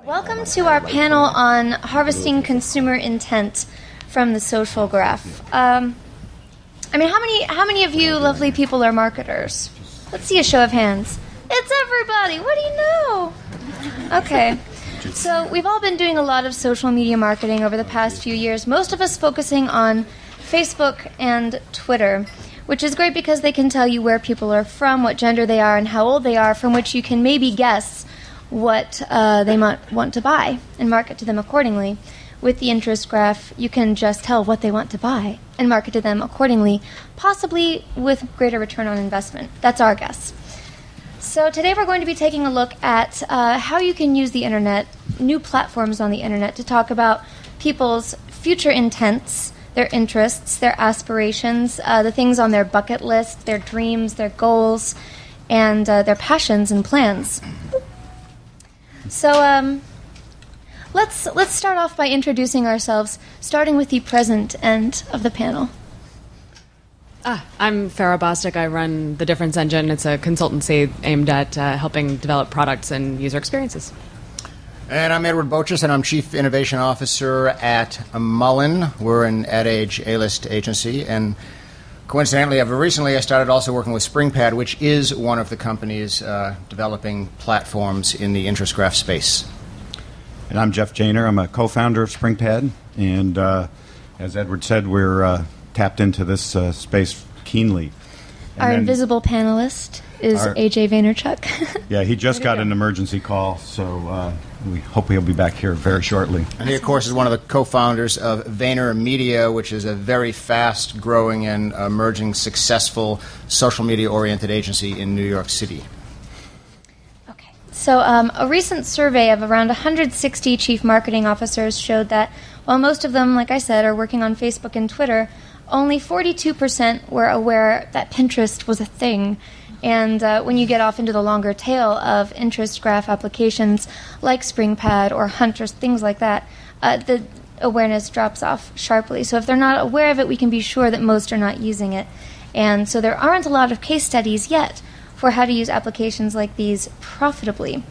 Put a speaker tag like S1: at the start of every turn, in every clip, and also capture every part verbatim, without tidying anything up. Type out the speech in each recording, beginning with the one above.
S1: Welcome to our panel on harvesting consumer intent from the social graph. Um, I mean, how many how many of you lovely people are marketers? Let's see a show of hands. It's everybody. What do you know? Okay. So we've all been doing a lot of social media marketing over the past few years, most of us focusing on Facebook and Twitter, which is great because they can tell you where people are from, what gender they are, and how old they are, from which you can maybe guess what uh, they might want to buy and market to them accordingly. With the interest graph, you can just tell what they want to buy and market to them accordingly, possibly with greater return on investment. That's our guess. So today we're going to be taking a look at uh, how you can use the internet, new platforms on the internet, to talk about people's future intents, their interests, their aspirations, uh, the things on their bucket list, their dreams, their goals, and uh, their passions and plans. So um, let's let's start off by introducing ourselves, starting with the present end of the panel.
S2: Ah, I'm Farah Bostic. I run The Difference Engine. It's a consultancy aimed at uh, helping develop products and user experiences.
S3: And I'm Edward Bochus, and I'm Chief Innovation Officer at Mullen. We're an Ad Age A-list agency, and coincidentally, I've recently I started also working with SpringPad, which is one of the companies uh, developing platforms in the interest graph space.
S4: And I'm Jeff Janer. I'm a co-founder of SpringPad, and uh, as Edward said, we're uh, tapped into this uh, space keenly. And
S1: Our invisible panelist is
S4: our,
S1: A J Vaynerchuk.
S4: Yeah, he just got an emergency call, so uh, we hope he'll be back here very shortly.
S3: And he, of course, is one of the co-founders of VaynerMedia, which is a very fast-growing and emerging successful social media-oriented agency in New York City.
S1: Okay. So um, a recent survey of around one hundred sixty chief marketing officers showed that while most of them, like I said, are working on Facebook and Twitter, only forty-two percent were aware that Pinterest was a thing. And uh, when you get off into the longer tail of interest graph applications like SpringPad or Hunt or things like that, uh, the awareness drops off sharply. So if they're not aware of it, we can be sure that most are not using it. And so there aren't a lot of case studies yet for how to use applications like these profitably.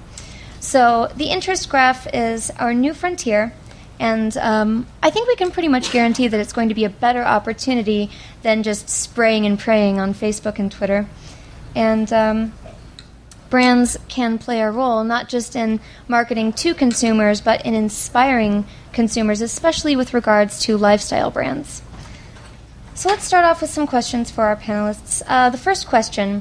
S1: So the interest graph is our new frontier. And um, I think we can pretty much guarantee that it's going to be a better opportunity than just spraying and praying on Facebook and Twitter. And um, brands can play a role not just in marketing to consumers, but in inspiring consumers, especially with regards to lifestyle brands. So let's start off with some questions for our panelists. Uh, the first question,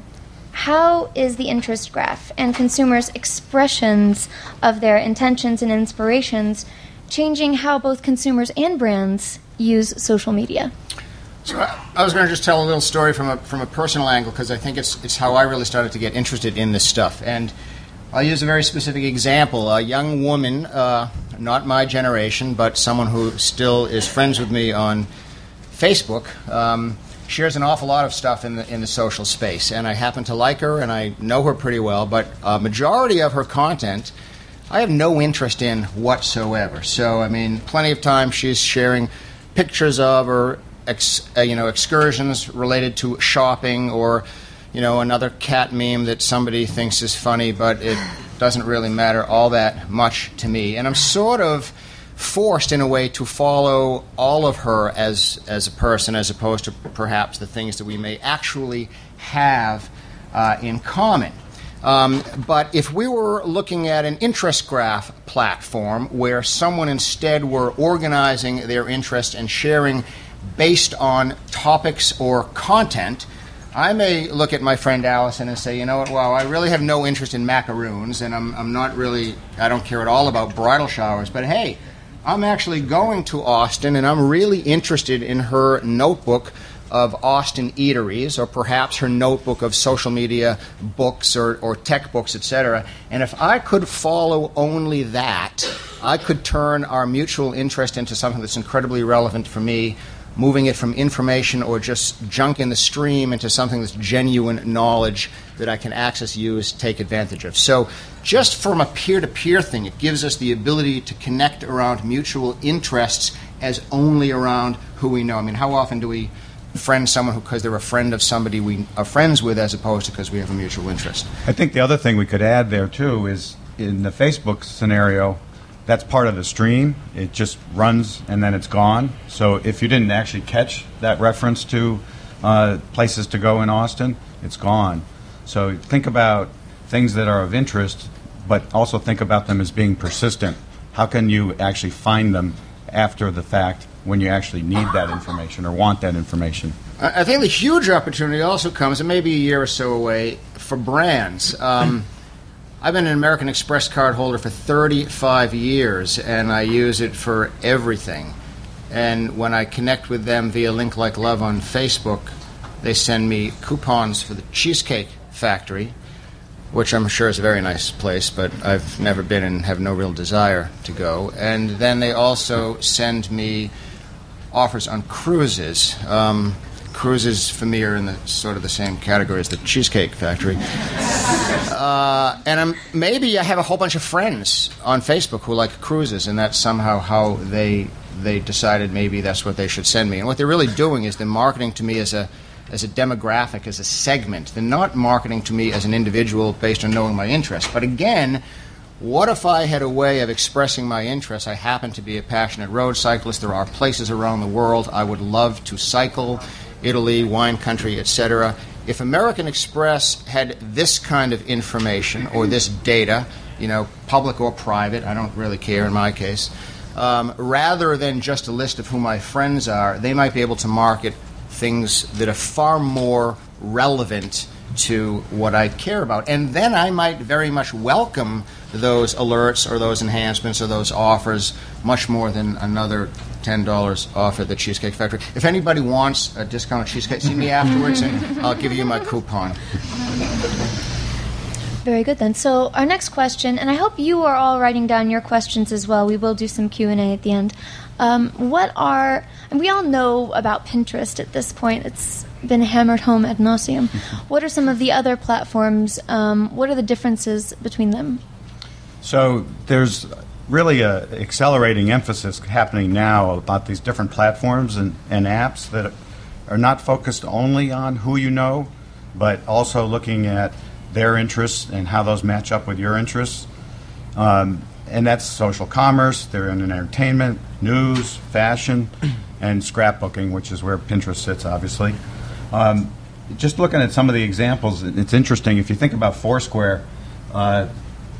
S1: how is the interest graph and consumers' expressions of their intentions and inspirations changing how both consumers and brands use social media?
S3: So I was going to just tell a little story from a from a personal angle, because I think it's it's how I really started to get interested in this stuff. And I'll use a very specific example. A young woman, uh, not my generation, but someone who still is friends with me on Facebook, um, shares an awful lot of stuff in the in the social space. And I happen to like her, and I know her pretty well, but a majority of her content I have no interest in whatsoever. So, I mean, plenty of times she's sharing pictures of or ex, uh, you know, excursions related to shopping, or, you know, another cat meme that somebody thinks is funny, but it doesn't really matter all that much to me. And I'm sort of forced, in a way, to follow all of her as as a person, as opposed to perhaps the things that we may actually have uh, in common. Um, but if we were looking at an interest graph platform where someone instead were organizing their interest and sharing based on topics or content, I may look at my friend Allison and say, you know what, wow, I really have no interest in macaroons, and I'm, I'm not really, I don't care at all about bridal showers, but hey, I'm actually going to Austin, and I'm really interested in her notebook of Austin eateries, or perhaps her notebook of social media books or, or tech books, et cetera. And if I could follow only that, I could turn our mutual interest into something that's incredibly relevant for me, moving it from information or just junk in the stream into something that's genuine knowledge that I can access, use, take advantage of. So just from a peer-to-peer thing, it gives us the ability to connect around mutual interests as only around who we know. I mean, how often do we friend someone who, because they're a friend of somebody we are friends with, as opposed to because we have a mutual interest?
S4: I think the other thing we could add there, too, is in the Facebook scenario, that's part of the stream. It just runs and then it's gone. So if you didn't actually catch that reference to uh, places to go in Austin, it's gone. So think about things that are of interest, but also think about them as being persistent. How can you actually find them after the fact when you actually need that information or want that information?
S3: I think the huge opportunity also comes, and maybe a year or so away, for brands. Um, I've been an American Express card holder for thirty-five years, and I use it for everything. And when I connect with them via Link Like Love on Facebook, they send me coupons for the Cheesecake Factory, which I'm sure is a very nice place, but I've never been and have no real desire to go. And then they also send me offers on cruises. Um, cruises, for me, are in the sort of the same category as the Cheesecake Factory. Uh, and I'm, maybe I have a whole bunch of friends on Facebook who like cruises, and that's somehow how they they decided maybe that's what they should send me. And what they're really doing is they're marketing to me as a as a demographic, as a segment. They're not marketing to me as an individual based on knowing my interests. But again, what if I had a way of expressing my interests? I happen to be a passionate road cyclist. There are places around the world I would love to cycle, Italy, wine country, et cetera. If American Express had this kind of information or this data, you know, public or private, I don't really care in my case, um, rather than just a list of who my friends are, they might be able to market things that are far more relevant to what I care about. And then I might very much welcome those alerts or those enhancements or those offers much more than another ten dollars off at the Cheesecake Factory. If anybody wants a discounted cheesecake, see me afterwards and I'll give you my coupon.
S1: Very good then. So our next question, and I hope you are all writing down your questions as well. We will do some Q and A at the end. Um, what are, and we all know about Pinterest at this point. It's been hammered home ad nauseum. What are some of the other platforms? Um, what are the differences between them?
S4: So there's really a accelerating emphasis happening now about these different platforms and, and apps that are not focused only on who you know, but also looking at their interests and how those match up with your interests. Um, and that's social commerce, they're in entertainment, news, fashion, and scrapbooking, which is where Pinterest sits, obviously. Um, just looking at some of the examples, it's interesting. If you think about Foursquare, uh,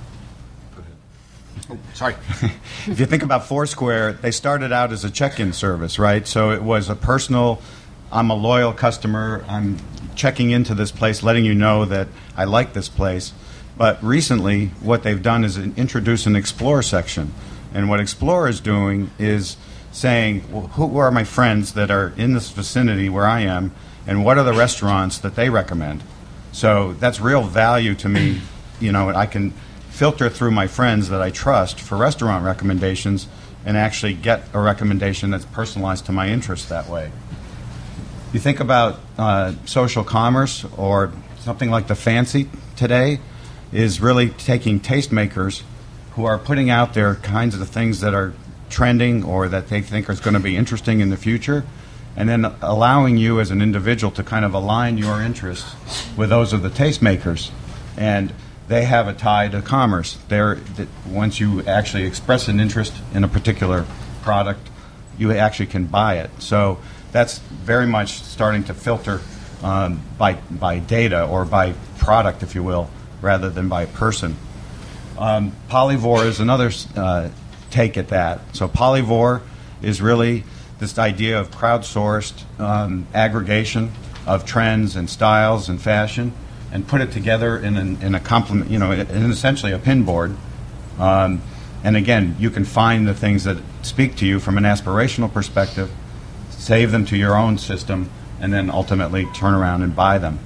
S3: Oh, sorry.
S4: if you think about Foursquare, they started out as a check-in service, right? So it was a personal, I'm a loyal customer, I'm checking into this place, letting you know that I like this place. But recently, what they've done is introduce an Explore section. And what Explore is doing is saying, well, who are my friends that are in this vicinity where I am, and what are the restaurants that they recommend? So that's real value to me. You know, I can filter through my friends that I trust for restaurant recommendations and actually get a recommendation that's personalized to my interests that way. You think about uh, social commerce or something like the Fancy today is really taking tastemakers who are putting out their kinds of things that are trending or that they think is going to be interesting in the future, and then allowing you as an individual to kind of align your interests with those of the tastemakers. And they have a tie to commerce. They're, that once you actually express an interest in a particular product, you actually can buy it. So that's very much starting to filter um, by by data or by product, if you will, rather than by person. Um, Polyvore is another uh, take at that. So Polyvore is really this idea of crowdsourced um, aggregation of trends and styles and fashion, and put it together in, an, in a complement, you know, in essentially a pinboard. Um, and again, you can find the things that speak to you from an aspirational perspective, save them to your own system, and then ultimately turn around and buy them.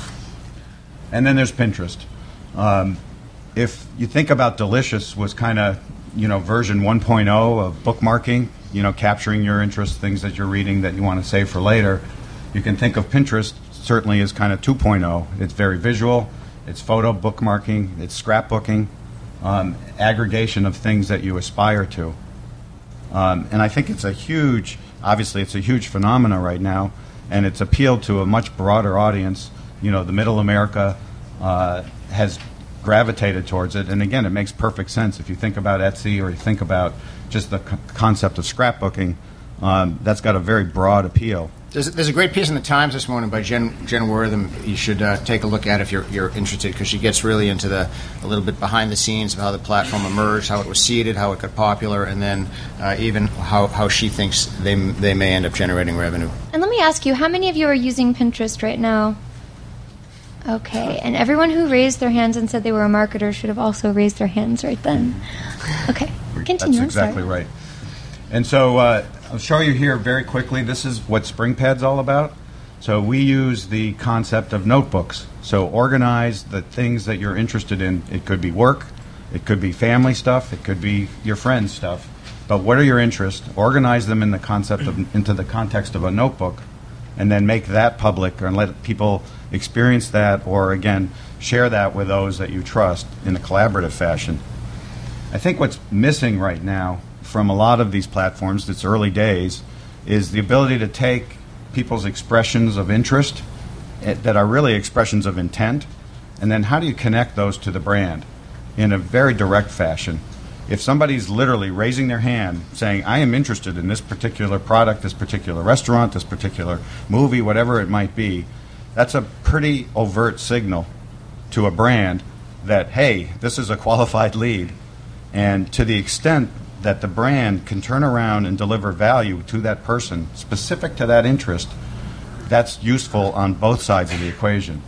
S4: And then there's Pinterest. Um, if you think about Delicious was kind of, you know, version one point oh of bookmarking, you know, capturing your interests, things that you're reading that you want to save for later, you can think of Pinterest certainly is kind of two point oh. It's very visual, it's photo bookmarking, it's scrapbooking, um, aggregation of things that you aspire to. Um, and I think it's a huge, obviously it's a huge phenomena right now, and it's appealed to a much broader audience. You know, the middle America uh, has gravitated towards it. And again, it makes perfect sense. If you think about Etsy or you think about just the co- concept of scrapbooking, um, that's got a very broad appeal.
S3: There's, there's a great piece in the Times this morning by Jen Jen Wortham. You should uh, take a look at it if you're you're interested, because she gets really into the a little bit behind the scenes of how the platform emerged, how it was seeded, how it got popular, and then uh, even how, how she thinks they they may end up generating revenue.
S1: And let me ask you, how many of you are using Pinterest right now? Okay, and everyone who raised their hands and said they were a marketer should have also raised their hands right then. Okay, continue.
S4: That's exactly right. And so uh, I'll show you here very quickly. This is what SpringPad's all about. So we use the concept of notebooks. So organize the things that you're interested in. It could be work, it could be family stuff, it could be your friends' stuff. But what are your interests? Organize them in the concept of into the context of a notebook, and then make that public and let people experience that, or again share that with those that you trust in a collaborative fashion. I think what's missing right now from a lot of these platforms, it's early days, is the ability to take people's expressions of interest eh, that are really expressions of intent, and then how do you connect those to the brand in a very direct fashion. If somebody's literally raising their hand saying, I am interested in this particular product, this particular restaurant, this particular movie, whatever it might be, that's a pretty overt signal to a brand that, hey, this is a qualified lead. And to the extent that the brand can turn around and deliver value to that person specific to that interest, that's useful on both sides of the equation.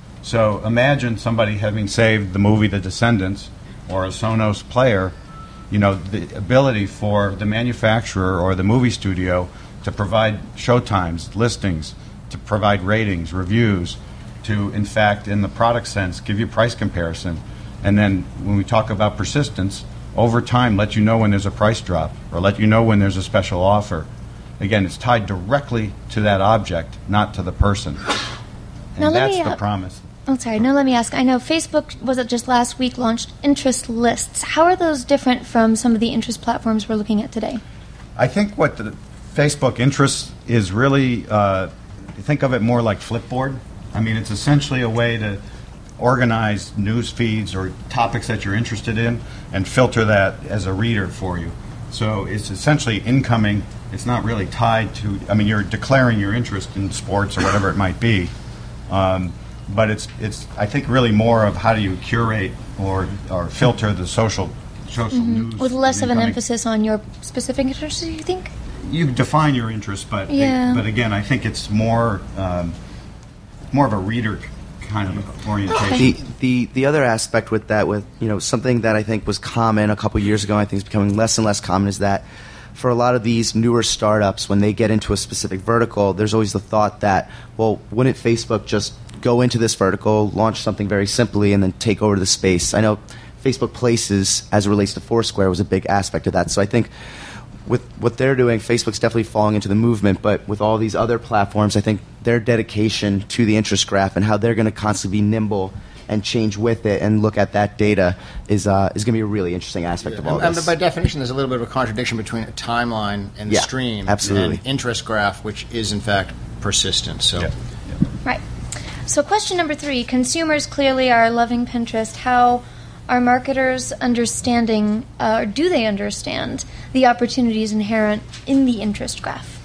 S4: So imagine somebody having saved the movie The Descendants or a Sonos player, you know, the ability for the manufacturer or the movie studio to provide showtimes, listings, to provide ratings, reviews, to, in fact, in the product sense, give you price comparison. And then when we talk about persistence, over time, let you know when there's a price drop or let you know when there's a special offer. Again, it's tied directly to that object, not to the person. And
S1: now
S4: that's
S1: me,
S4: the
S1: uh,
S4: promise.
S1: Oh, sorry. No, let me ask. I know Facebook, was it just last week, launched interest lists. How are those different from some of the interest platforms we're looking at today?
S4: I think what the Facebook interest is really, uh, think of it more like Flipboard. I mean, it's essentially a way to organize news feeds or topics that you're interested in and filter that as a reader for you. So it's essentially incoming. It's not really tied to, I mean, you're declaring your interest in sports or whatever it might be. Um, but it's, it's I think, really more of how do you curate or, or filter the social, social mm-hmm. news.
S1: With less of an
S4: incoming. Emphasis
S1: on your specific interests, do you think?
S4: You define your interest, but
S1: yeah.
S4: it, but again, I think it's more um, more of a reader kind of orientation.
S1: Okay.
S5: The, the the other aspect with that, with you know something that I think was common a couple years ago, I think is becoming less and less common, is that for a lot of these newer startups, when they get into a specific vertical, there's always the thought that, well, wouldn't Facebook just go into this vertical, launch something very simply, and then take over the space? I know Facebook Places, as it relates to Foursquare, was a big aspect of that. So I think with what they're doing, Facebook's definitely falling into the movement, but with all these other platforms, I think their dedication to the interest graph and how they're going to constantly be nimble and change with it and look at that data is uh, is going to be a really interesting aspect
S3: yeah.
S5: of all
S3: and,
S5: this.
S3: And by definition, there's a little bit of a contradiction between a timeline and the
S5: yeah,
S3: stream
S5: absolutely.
S3: and interest graph, which is, in fact, persistent. So,
S4: yeah.
S3: Yeah.
S1: Right. So question number three, consumers clearly are loving Pinterest. How are marketers understanding, uh, or do they understand, the opportunities inherent in the interest graph?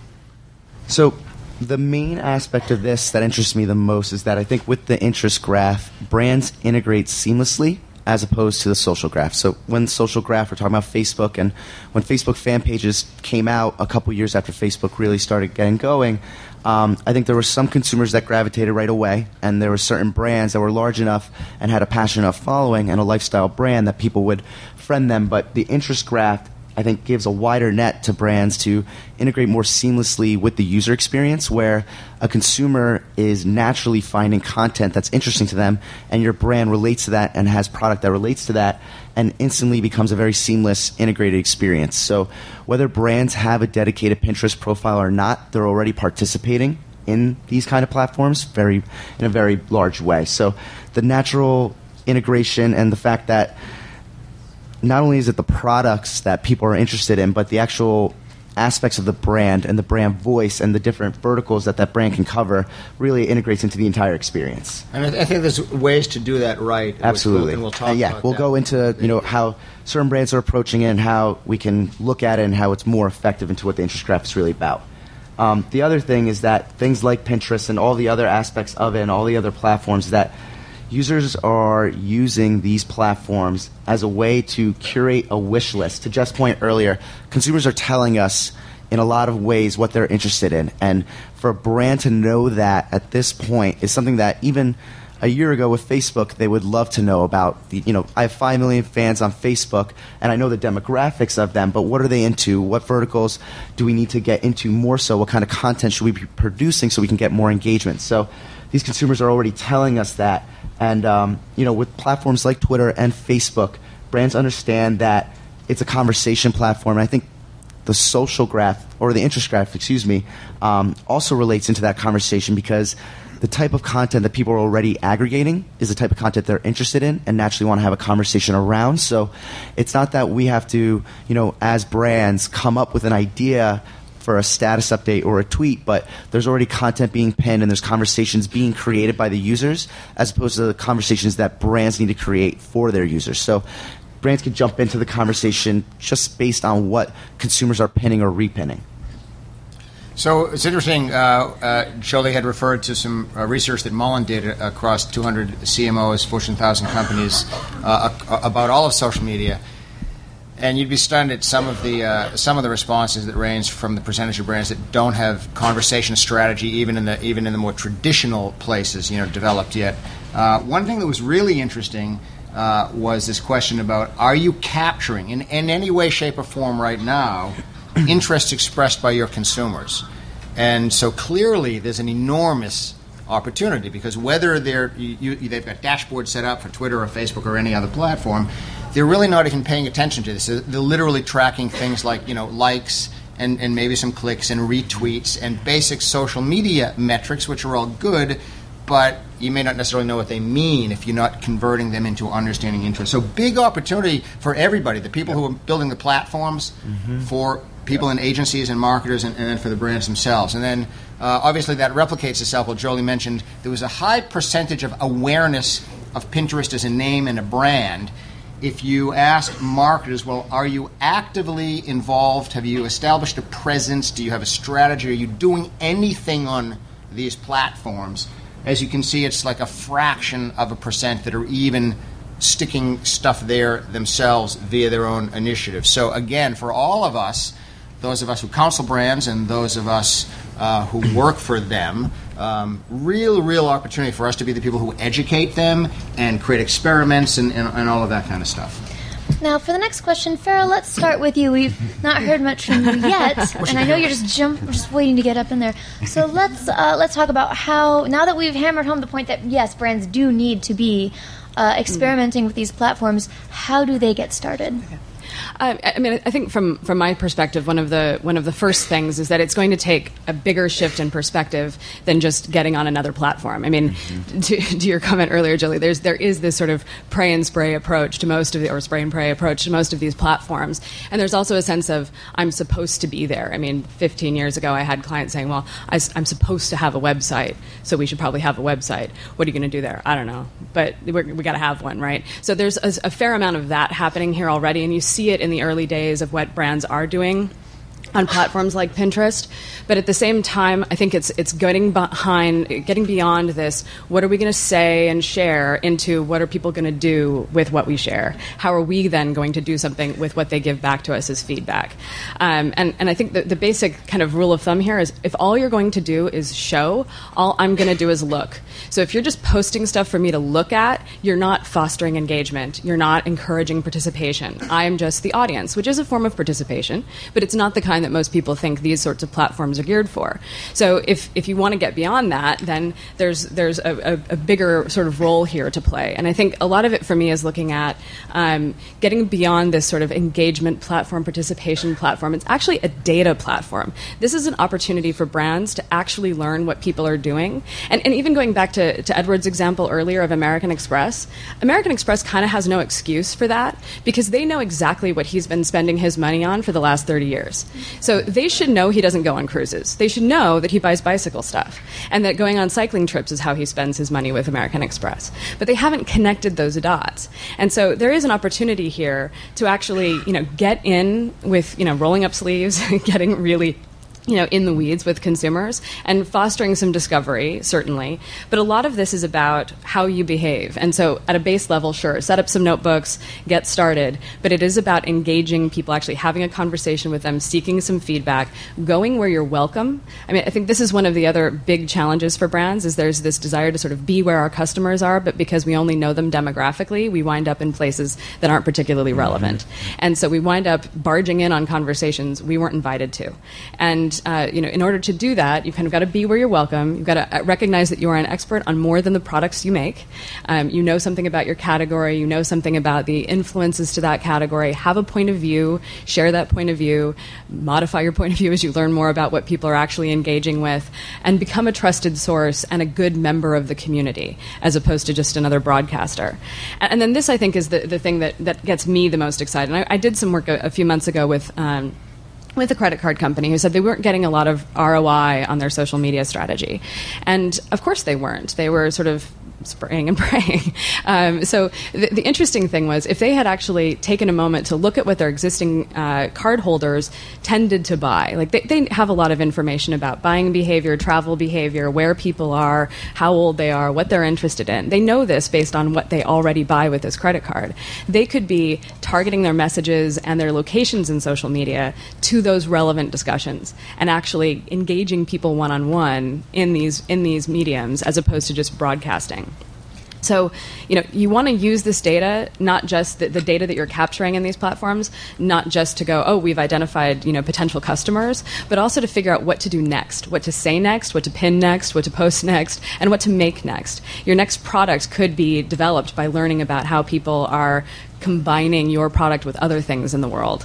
S5: So the main aspect of this that interests me the most is that I think with the interest graph, brands integrate seamlessly as opposed to the social graph. So when social graph, we're talking about Facebook, and when Facebook fan pages came out a couple years after Facebook really started getting going, um, I think there were some consumers that gravitated right away, and there were certain brands that were large enough and had a passionate enough following and a lifestyle brand that people would friend them. But the interest graph, I think, gives a wider net to brands to integrate more seamlessly with the user experience, where a consumer is naturally finding content that's interesting to them, and your brand relates to that and has product that relates to that, and instantly becomes a very seamless, integrated experience. So whether brands have a dedicated Pinterest profile or not, they're already participating in these kind of platforms very in a very large way. So the natural integration and the fact that not only is it the products that people are interested in, but the actual aspects of the brand and the brand voice and the different verticals that that brand can cover really integrates into the entire experience.
S3: And I, th- I think there's ways to do that right.
S5: Absolutely.
S3: We'll, and we'll talk
S5: uh, yeah,
S3: about
S5: we'll
S3: that.
S5: go into you know how certain brands are approaching it and how we can look at it and how it's more effective into what the interest graph is really about. Um, the other thing is that things like Pinterest and all the other aspects of it and all the other platforms, that users are using these platforms as a way to curate a wish list. To Jeff's point earlier, consumers are telling us in a lot of ways what they're interested in. And for a brand to know that at this point is something that even a year ago with Facebook, they would love to know about. The, you know, I have five million fans on Facebook, and I know the demographics of them, but what are they into? What verticals do we need to get into more so? What kind of content should we be producing so we can get more engagement? So these consumers are already telling us that. And, um, you know, with platforms like Twitter and Facebook, brands understand that it's a conversation platform. And I think the social graph, or the interest graph, excuse me, um, also relates into that conversation, because the type of content that people are already aggregating is the type of content they're interested in and naturally want to have a conversation around. So it's not that we have to, you know, as brands, come up with an idea for a status update or a tweet, but there's already content being pinned and there's conversations being created by the users as opposed to the conversations that brands need to create for their users. So brands can jump into the conversation just based on what consumers are pinning or repinning.
S3: So it's interesting, uh, uh, Jolie had referred to some uh, research that Mullen did across two hundred C M Os, Fortune one thousand companies, uh, about all of social media. And you'd be stunned at some of the uh, some of the responses that range from the percentage of brands that don't have conversation strategy, even in the even in the more traditional places, you know, developed yet. Uh, one thing that was really interesting uh, was this question about: are you capturing in, in any way, shape, or form right now interests expressed by your consumers? And so clearly, there's an enormous opportunity, because whether they're you, you, they've got dashboards set up for Twitter or Facebook or any other platform, they're really not even paying attention to this. They're literally tracking things like, you know, likes and, and maybe some clicks and retweets and basic social media metrics, which are all good, but you may not necessarily know what they mean if you're not converting them into understanding interest. So big opportunity for everybody, the people who are building the platforms, mm-hmm. for people in agencies and marketers, and, and then for the brands themselves. And then uh, obviously that replicates itself. Well, Jolie mentioned there was a high percentage of awareness of Pinterest as a name and a brand. If you ask marketers, well, are you actively involved? Have you established a presence? Do you have a strategy? Are you doing anything on these platforms? As you can see, it's like a fraction of a percent that are even sticking stuff there themselves via their own initiative. So again, for all of us, those of us who counsel brands and those of us uh, who work for them, um, real, real opportunity for us to be the people who educate them and create experiments and, and, and all of that kind of stuff.
S1: Now, for the next question, Farrah, let's start with you. We've not heard much from you yet, and I know you're just jump, just waiting to get up in there. So let's uh, let's talk about how, now that we've hammered home the point that yes, brands do need to be uh, experimenting with these platforms, how do they get started?
S2: Okay. I, I mean, I think from, from my perspective, one of the one of the first things is that it's going to take a bigger shift in perspective than just getting on another platform. I mean, mm-hmm. to, to your comment earlier, Jolie, there's there is this sort of pray and spray approach to most of the, or spray and pray approach to most of these platforms, and there's also a sense of I'm supposed to be there. I mean, fifteen years ago, I had clients saying, "Well, I, I'm supposed to have a website, so we should probably have a website. What are you going to do there? I don't know, but we're, we got to have one, right?" So there's a, a fair amount of that happening here already, and you see it in the early days of what brands are doing on platforms like Pinterest. But at the same time, I think it's it's getting behind, getting beyond this, what are we going to say and share, into what are people going to do with what we share? How are we then going to do something with what they give back to us as feedback? Um, and, and I think the, the basic kind of rule of thumb here is if all you're going to do is show, all I'm going to do is look. So if you're just posting stuff for me to look at, you're not fostering engagement. You're not encouraging participation. I'm just the audience, which is a form of participation, but it's not the kind that most people think these sorts of platforms are geared for. So if, if you want to get beyond that, then there's there's a, a, a bigger sort of role here to play. And I think a lot of it for me is looking at um, getting beyond this sort of engagement platform, participation platform. It's actually a data platform. This is an opportunity for brands to actually learn what people are doing. And, and even going back to, to Edward's example earlier of American Express, American Express kind of has no excuse for that because they know exactly what he's been spending his money on for the last thirty years. So they should know he doesn't go on cruises. They should know that he buys bicycle stuff and that going on cycling trips is how he spends his money with American Express. But they haven't connected those dots. And so there is an opportunity here to actually, you know, get in with, you know, rolling up sleeves, getting really you know, in the weeds with consumers and fostering some discovery, certainly. But a lot of this is about how you behave. And so at a base level, sure, set up some notebooks, get started. But it is about engaging people, actually having a conversation with them, seeking some feedback, going where you're welcome. I mean, I think this is one of the other big challenges for brands is there's this desire to sort of be where our customers are, but because we only know them demographically, we wind up in places that aren't particularly relevant. Mm-hmm. And so we wind up barging in on conversations we weren't invited to. And Uh, you know, in order to do that, you've kind of got to be where you're welcome. You've got to recognize that you are an expert on more than the products you make. Um, you know something about your category. You know something about the influences to that category. Have a point of view. Share that point of view. Modify your point of view as you learn more about what people are actually engaging with. And become a trusted source and a good member of the community, as opposed to just another broadcaster. And, and then this, I think, is the, the thing that, that gets me the most excited. And I, I did some work a, a few months ago with... Um, with a credit card company who said they weren't getting a lot of R O I on their social media strategy. And of course they weren't. They were sort of spraying and praying. Um, so the, the interesting thing was if they had actually taken a moment to look at what their existing uh, card holders tended to buy, like they, they have a lot of information about buying behavior, travel behavior, where people are, how old they are, what they're interested in. They know this based on what they already buy with this credit card. They could be targeting their messages and their locations in social media to those relevant discussions and actually engaging people one-on-one in these in these mediums as opposed to just broadcasting. So, you know, you want to use this data, not just the, the data that you're capturing in these platforms, not just to go, oh, we've identified, you know, potential customers, but also to figure out what to do next, what to say next, what to pin next, what to post next, and what to make next. Your next product could be developed by learning about how people are combining your product with other things in the world.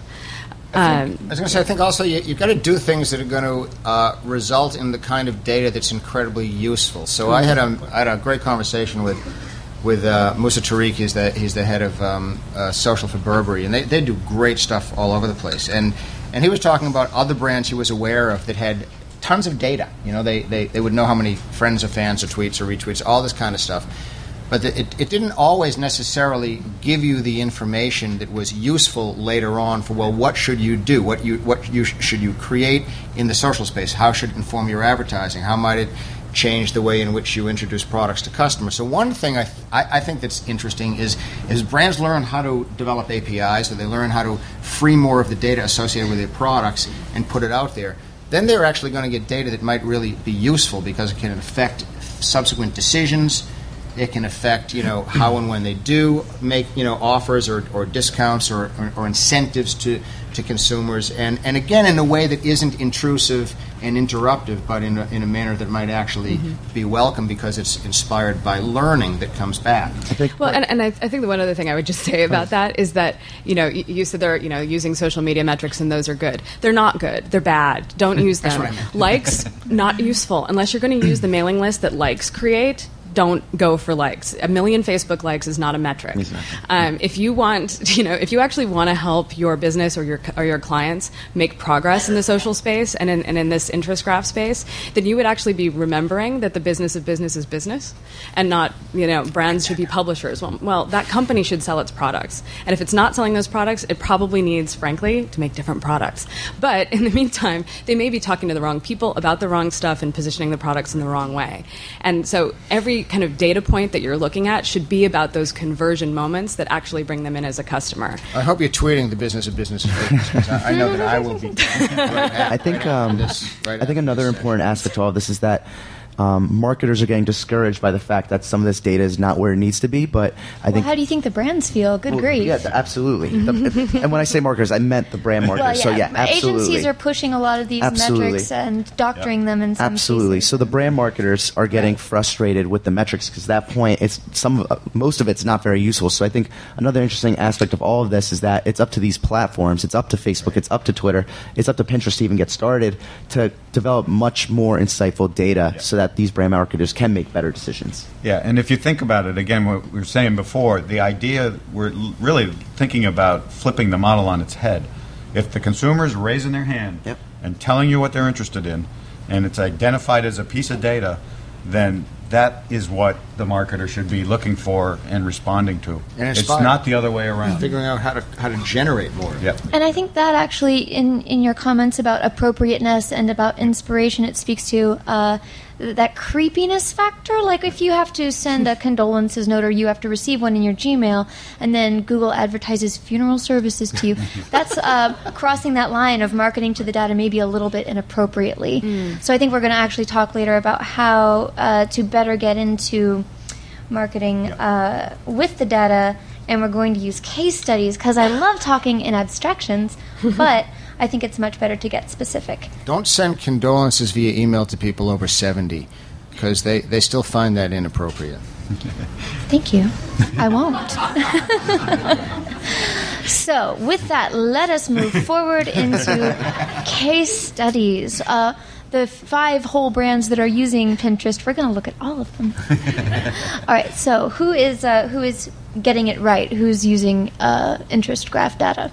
S3: I, think, I was going to say, I think also you, you've got to do things that are going to uh, result in the kind of data that's incredibly useful. So I had a, I had a great conversation with with uh, Musa Tariq. He's the he's the head of um, uh, social for Burberry, and they, they do great stuff all over the place. And and he was talking about other brands he was aware of that had tons of data. You know, they they, they would know how many friends or fans or tweets or retweets, all this kind of stuff. But it, it didn't always necessarily give you the information that was useful later on for, well, what should you do? What you what you sh- should you create in the social space? How should it inform your advertising? How might it change the way in which you introduce products to customers? So one thing I, th- I, I think that's interesting is is brands learn how to develop A P Is, or they learn how to free more of the data associated with their products and put it out there. Then they're actually going to get data that might really be useful because it can affect subsequent decisions. It can affect, you know, how and when they do make, you know, offers or, or discounts or, or, or incentives to, to consumers, and, and again in a way that isn't intrusive and interruptive, but in a, in a manner that might actually mm-hmm. be welcome because it's inspired by learning that comes back.
S2: I think well, and, and I, I think the one other thing I would just say about that is that, you know, you, you said they're, you know, using social media metrics and those are good. They're not good. They're bad. Don't use them.
S3: That's what I meant.
S2: Likes, not useful unless you're going to use the mailing list that likes create. Don't go for likes. A million Facebook likes is not a metric. Um, if you want, you know, if you actually want to help your business or your or your clients make progress in the social space and in, and in this interest graph space, then you would actually be remembering that the business of business is business, and not, you know, brands should be publishers. Well, well, that company should sell its products, and if it's not selling those products, it probably needs, frankly, to make different products. But in the meantime, they may be talking to the wrong people about the wrong stuff and positioning the products in the wrong way. And so every kind of data point that you're looking at should be about those conversion moments that actually bring them in as a customer.
S3: I hope you're tweeting the business of business, because I, I know that I will be. Right
S5: I think um, this, right I think another this, important aspect to all of this is that Um, marketers are getting discouraged by the fact that some of this data is not where it needs to be. But I
S1: well,
S5: think,
S1: how do you think the brands feel? Good
S5: well,
S1: grief!
S5: Yeah, absolutely. the, and when I say marketers, I meant the brand marketers.
S1: Well, yeah.
S5: So yeah, absolutely.
S1: Agencies are pushing a lot of these
S5: absolutely.
S1: metrics and doctoring yep. them in some
S5: absolutely.
S1: cases.
S5: So the brand marketers are getting frustrated with the metrics because at that point, it's some uh, most of it's not very useful. So I think another interesting aspect of all of this is that it's up to these platforms, it's up to Facebook, it's up to Twitter, it's up to Pinterest to even get started to develop much more insightful data yeah. so that these brand marketers can make better decisions.
S4: Yeah, and if you think about it, again, what we were saying before, the idea, we're really thinking about flipping the model on its head. If the consumer's raising their hand
S5: Yep.
S4: and telling you what they're interested in, and it's identified as a piece of data, then that is what the marketer should be looking for and responding to.
S3: And
S4: it's
S3: inspire.
S4: not the other way around.
S3: Figuring out how to how to generate more.
S4: Yep.
S1: And I think that actually, in, in your comments about appropriateness and about inspiration, it speaks to uh, th- that creepiness factor. Like if you have to send a condolences note or you have to receive one in your Gmail, and then Google advertises funeral services to you, that's uh, crossing that line of marketing to the data maybe a little bit inappropriately. Mm. So I think we're going to actually talk later about how uh, to better get into marketing uh, with the data, and we're going to use case studies because I love talking in abstractions, but I think it's much better to get specific.
S3: Don't send condolences via email to people over seventy, because they, they still find that inappropriate.
S1: Thank you. I won't. So, with that, let us move forward into case studies. Uh, the five whole brands that are using Pinterest, we're going to look at all of them. All right, so who is uh, who is getting it right? Who's using uh, interest graph data?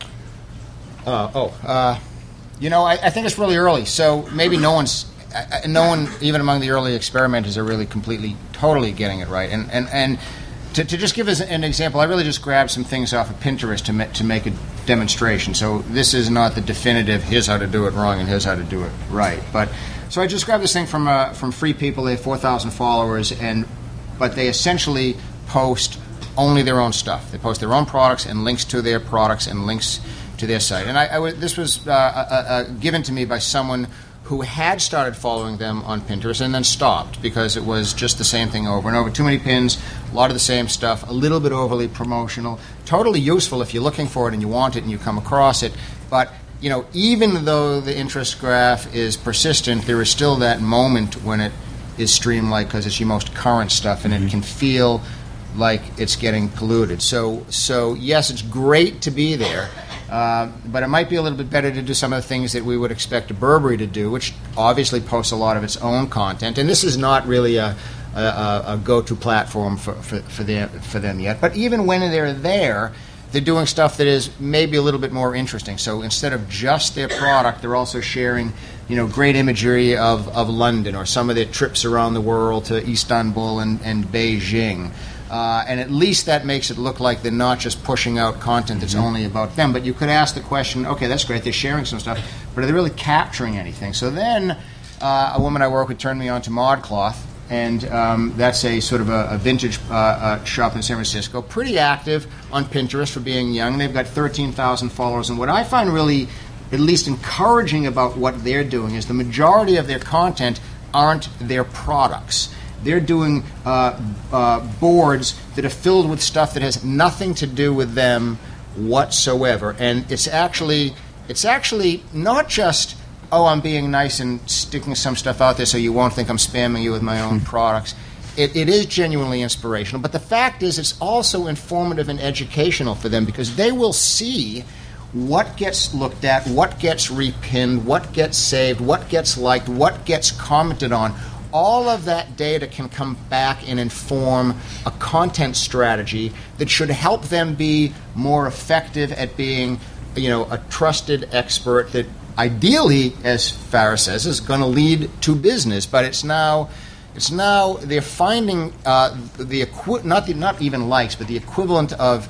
S3: Uh, oh, uh, you know, I, I think it's really early, so maybe no one's, uh, no one, even among the early experimenters, are really completely, totally getting it right. And and, and to, to just give us an example, I really just grabbed some things off of Pinterest to ma- to make a demonstration. So this is not the definitive, here's how to do it wrong and here's how to do it right. But so I just grabbed this thing from uh, from Free People. They have four thousand followers, and but they essentially post only their own stuff. They post their own products and links to their products and links to their site. And I, I w- this was uh, uh, uh, given to me by someone who had started following them on Pinterest and then stopped because it was just the same thing over and over. Too many pins, a lot of the same stuff, a little bit overly promotional, totally useful if you're looking for it and you want it and you come across it. But, you know, even though the interest graph is persistent, there is still that moment when it is stream-like because it's your most current stuff and mm-hmm. it can feel like it's getting polluted. So, so yes, it's great to be there. Uh, but it might be a little bit better to do some of the things that we would expect a Burberry to do, which obviously posts a lot of its own content. And this is not really a, a, a go-to platform for, for, for, them, for them yet. But even when they're there, they're doing stuff that is maybe a little bit more interesting. So instead of just their product, they're also sharing, you know, great imagery of, of London or some of their trips around the world to Istanbul and, and Beijing. Uh, and at least that makes it look like they're not just pushing out content that's mm-hmm. only about them. But you could ask the question, okay, that's great, they're sharing some stuff, but are they really capturing anything? So then uh, a woman I work with turned me on to ModCloth, and um, that's a sort of a, a vintage uh, uh, shop in San Francisco, pretty active on Pinterest for being young. They've got thirteen thousand followers, and what I find really at least encouraging about what they're doing is the majority of their content aren't their products. They're doing uh, uh, boards that are filled with stuff that has nothing to do with them whatsoever, and it's actually it's actually not just, oh, I'm being nice and sticking some stuff out there so you won't think I'm spamming you with my own products. It, it is genuinely inspirational, but the fact is it's also informative and educational for them because they will see what gets looked at, what gets repinned, what gets saved, what gets liked, what gets commented on. All of that data can come back and inform a content strategy that should help them be more effective at being, you know, a trusted expert that ideally, as Farah says, is going to lead to business. But it's now, it's now they're finding uh, the equi- not the, not even likes, but the equivalent of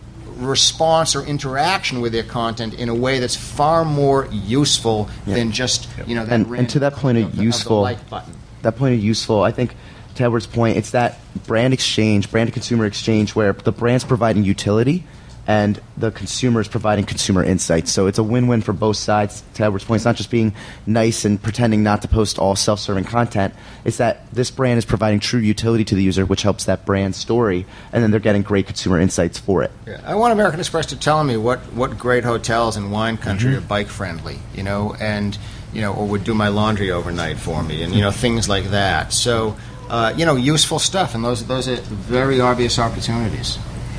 S3: response or interaction with their content in a way that's far more useful
S5: yeah.
S3: than just you know that
S5: and, and to that point of,
S3: of
S5: useful
S3: of the like button.
S5: That point of useful, I think, to Edward's point, it's that brand exchange, brand to consumer exchange, where the brand's providing utility and the consumer is providing consumer insights. So it's a win-win for both sides. To Edward's point, it's not just being nice and pretending not to post all self-serving content. It's that this brand is providing true utility to the user, which helps that brand story, and then they're getting great consumer insights for it.
S3: Yeah. I want American Express to tell me what, what great hotels in wine country
S5: mm-hmm.
S3: are bike-friendly, you know, and you know, or would do my laundry overnight for me, and you know, things like that. So, uh, you know, useful stuff, and those those are very obvious opportunities.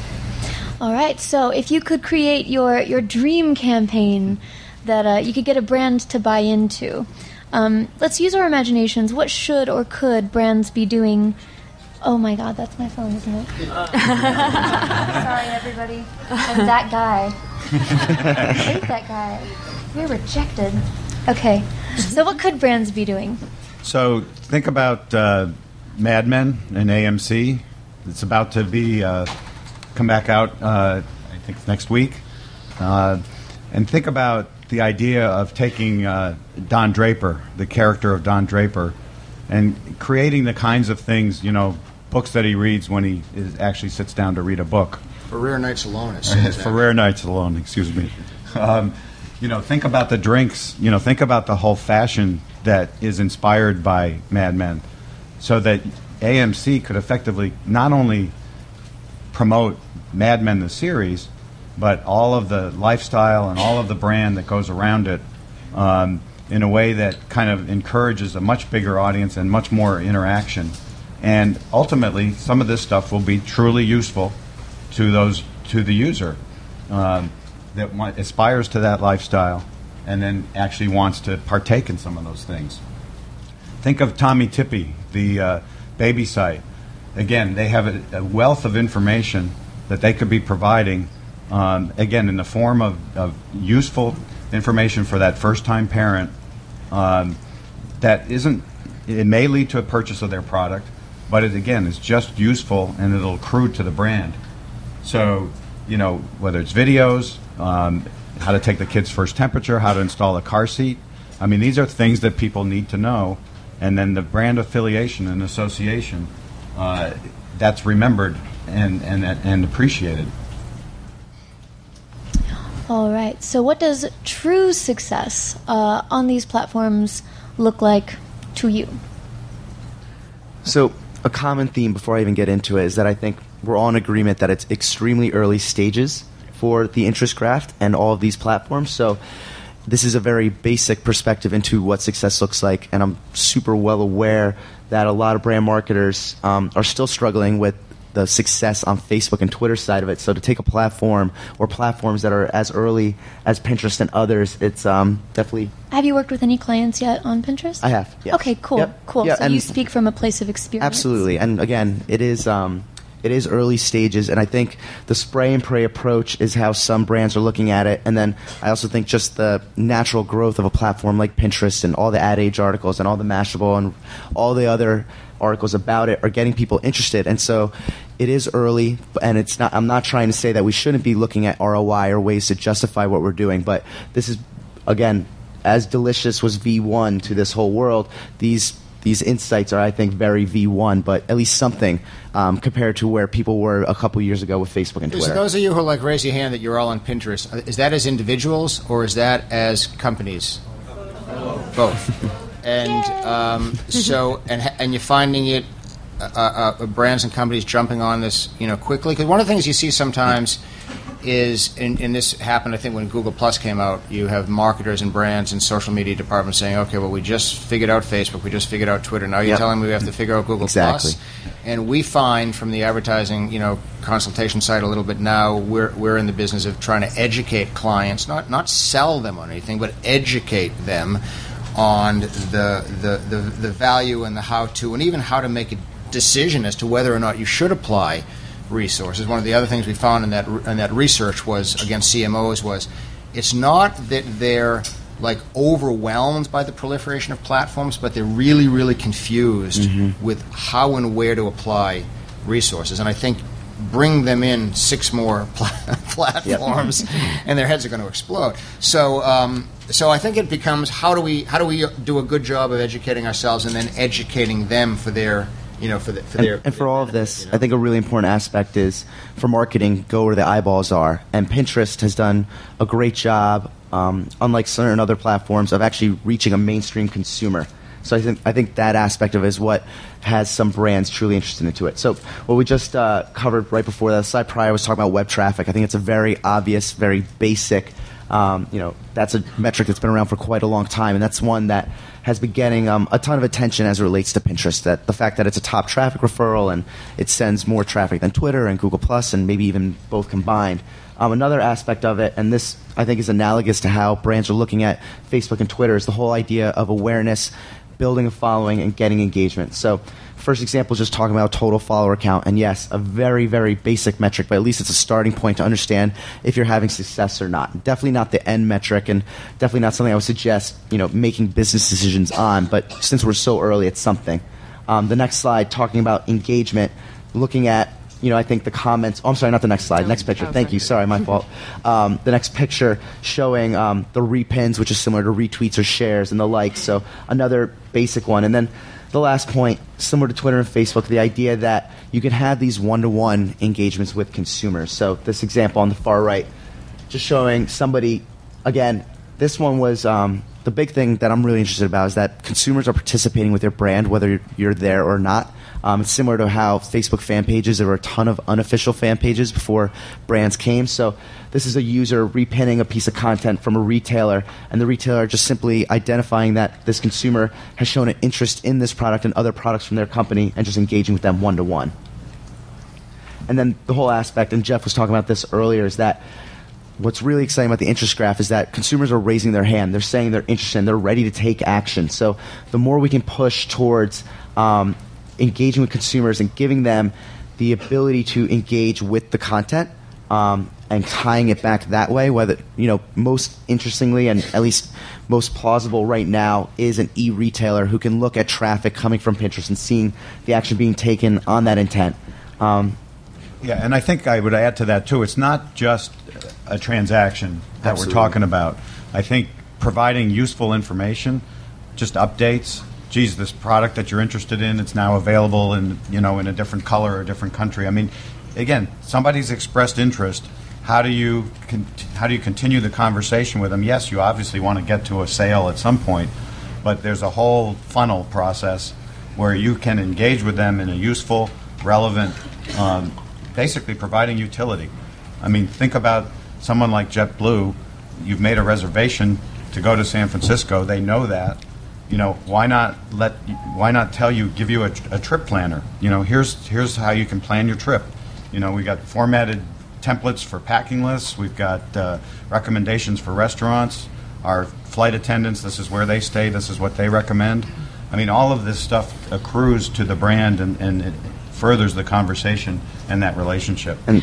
S1: All right. So, if you could create your your dream campaign that uh, you could get a brand to buy into, um, let's use our imaginations. What should or could brands be doing? Oh my God, that's my phone, isn't it? Sorry, everybody. I'm that guy. I hate that guy. We're rejected. Okay, so what could brands be doing?
S4: So think about uh, Mad Men and A M C. It's about to be uh, come back out, uh, I think, next week. Uh, and think about the idea of taking uh, Don Draper, the character of Don Draper, and creating the kinds of things, you know, books that he reads when he is, actually sits down to read a book.
S3: For Rare Nights Alone, it says
S4: For Rare Nights Alone, excuse me. Um, you know, think about the drinks. You know, think about the whole fashion that is inspired by Mad Men, so that A M C could effectively not only promote Mad Men the series, but all of the lifestyle and all of the brand that goes around it um, in a way that kind of encourages a much bigger audience and much more interaction. And ultimately, some of this stuff will be truly useful to those to the user um, that want, aspires to that lifestyle and then actually wants to partake in some of those things. Think of Tommy Tippy, the uh, baby site. Again, they have a, a wealth of information that they could be providing, um, again, in the form of, of useful information for that first-time parent um, that isn't, it may lead to a purchase of their product, but it, again, is just useful and it'll accrue to the brand. So, you know, whether it's videos, um, how to take the kid's first temperature, how to install a car seat. I mean, these are things that people need to know. And then the brand affiliation and association, uh, that's remembered and, and, and appreciated.
S1: All right. So what does true success uh, on these platforms look like to you?
S5: So a common theme before I even get into it is that I think we're all in agreement that it's extremely early stages for the interest graph and all of these platforms. So this is a very basic perspective into what success looks like, and I'm super well aware that a lot of brand marketers um, are still struggling with the success on Facebook and Twitter side of it. So to take a platform or platforms that are as early as Pinterest and others, it's um, definitely...
S1: Have you worked with any clients yet on Pinterest?
S5: I have, yes.
S1: Okay, cool,
S5: Yep.
S1: cool.
S5: Yeah,
S1: so you speak from a place of experience?
S5: Absolutely. And again, it is... Um, It is early stages, and I think the spray and pray approach is how some brands are looking at it. And then I also think just the natural growth of a platform like Pinterest and all the Ad Age articles and all the Mashable and all the other articles about it are getting people interested. And so it is early, and it's not. I'm not trying to say that we shouldn't be looking at R O I or ways to justify what we're doing, but this is, again, as Delicious was V one to this whole world, these These insights are, I think, very V one, but at least something um, compared to where people were a couple years ago with Facebook and Twitter.
S3: So those of you who like raise your hand that you're all on Pinterest, is that as individuals or is that as companies? Both. And um, so, and and you're finding it, uh, uh, brands and companies jumping on this, you know, quickly. Because one of the things you see sometimes is, and, and this happened, I think, when Google Plus came out, you have marketers and brands and social media departments saying, okay, well, we just figured out Facebook, we just figured out Twitter, now you're
S5: Yep.
S3: telling me we have to figure out Google
S5: Exactly.
S3: Plus? And we find from the advertising, you know, consultation side a little bit now, we're, we're in the business of trying to educate clients, not, not sell them on anything, but educate them on the, the, the, the value and the how-to, and even how to make a decision as to whether or not you should apply resources. One of the other things we found in that in that research was, against C M Os, was it's not that they're like overwhelmed by the proliferation of platforms, but they're really, really confused mm-hmm. with how and where to apply resources. And I think bring them in six more pl- platforms, yep. and their heads are going to explode. So, um, so I think it becomes how do we how do we do a good job of educating ourselves and then educating them for their You know, for, the, for
S5: and,
S3: their
S5: and for all of
S3: benefit,
S5: this,
S3: you know?
S5: I think a really important aspect is for marketing, go where the eyeballs are. And Pinterest has done a great job, um, unlike certain other platforms, of actually reaching a mainstream consumer. So I think I think that aspect of it is what has some brands truly interested into it. So what we just uh, covered right before that, Cy Pryor was talking about web traffic. I think it's a very obvious, very basic. Um, you know, that's a metric that's been around for quite a long time, and that's one that has been getting um, a ton of attention as it relates to Pinterest. That the fact that it's a top traffic referral and it sends more traffic than Twitter and Google Plus, and maybe even both combined. Um, another aspect of it, and this I think is analogous to how brands are looking at Facebook and Twitter, is the whole idea of awareness building a following and getting engagement. So first example is just talking about total follower count. And yes, a very, very basic metric, but at least it's a starting point to understand if you're having success or not. Definitely not the end metric, and definitely not something I would suggest, you know, making business decisions on. But since we're so early, it's something. Um, the next slide, talking about engagement, looking at, you know, I think the comments. Oh, I'm sorry, not the next slide. Next picture.
S2: Oh,
S5: Thank
S2: sorry.
S5: you. Sorry, my fault. Um, the next picture showing um, the repins, which is similar to retweets or shares, and the likes. So another basic one. And then the last point, similar to Twitter and Facebook, the idea that you can have these one-to-one engagements with consumers. So this example on the far right, just showing somebody, again, this one was um, the big thing that I'm really interested about is that consumers are participating with their brand, whether you're there or not. Um, it's similar to how Facebook fan pages, there were a ton of unofficial fan pages before brands came. So this is a user repinning a piece of content from a retailer, and the retailer just simply identifying that this consumer has shown an interest in this product and other products from their company and just engaging with them one-to-one. And then the whole aspect, and Jeff was talking about this earlier, is that what's really exciting about the interest graph is that consumers are raising their hand. They're saying they're interested and they're ready to take action. So the more we can push towards um, engaging with consumers and giving them the ability to engage with the content um, and tying it back that way, whether, you know, most interestingly and at least most plausible right now is an e-retailer who can look at traffic coming from Pinterest and seeing the action being taken on that intent. Um,
S4: Yeah, and I think I would add to that, too. It's not just a transaction that
S5: Absolutely.
S4: we're talking about. I think providing useful information, just updates. Geez, this product that you're interested in, it's now available in, you know, in a different color or a different country. I mean, again, somebody's expressed interest. How do you con- how do you continue the conversation with them? Yes, you obviously want to get to a sale at some point, but there's a whole funnel process where you can engage with them in a useful, relevant, um, basically providing utility. I mean, think about someone like JetBlue. You've made a reservation to go to San Francisco. They know that. You know, why not let? Why not tell you, give you a, a trip planner? You know, here's here's how you can plan your trip. You know, we got formatted templates for packing lists. We've got uh, recommendations for restaurants. Our flight attendants, this is where they stay. This is what they recommend. I mean, all of this stuff accrues to the brand, and, and it furthers the conversation and that relationship.
S5: and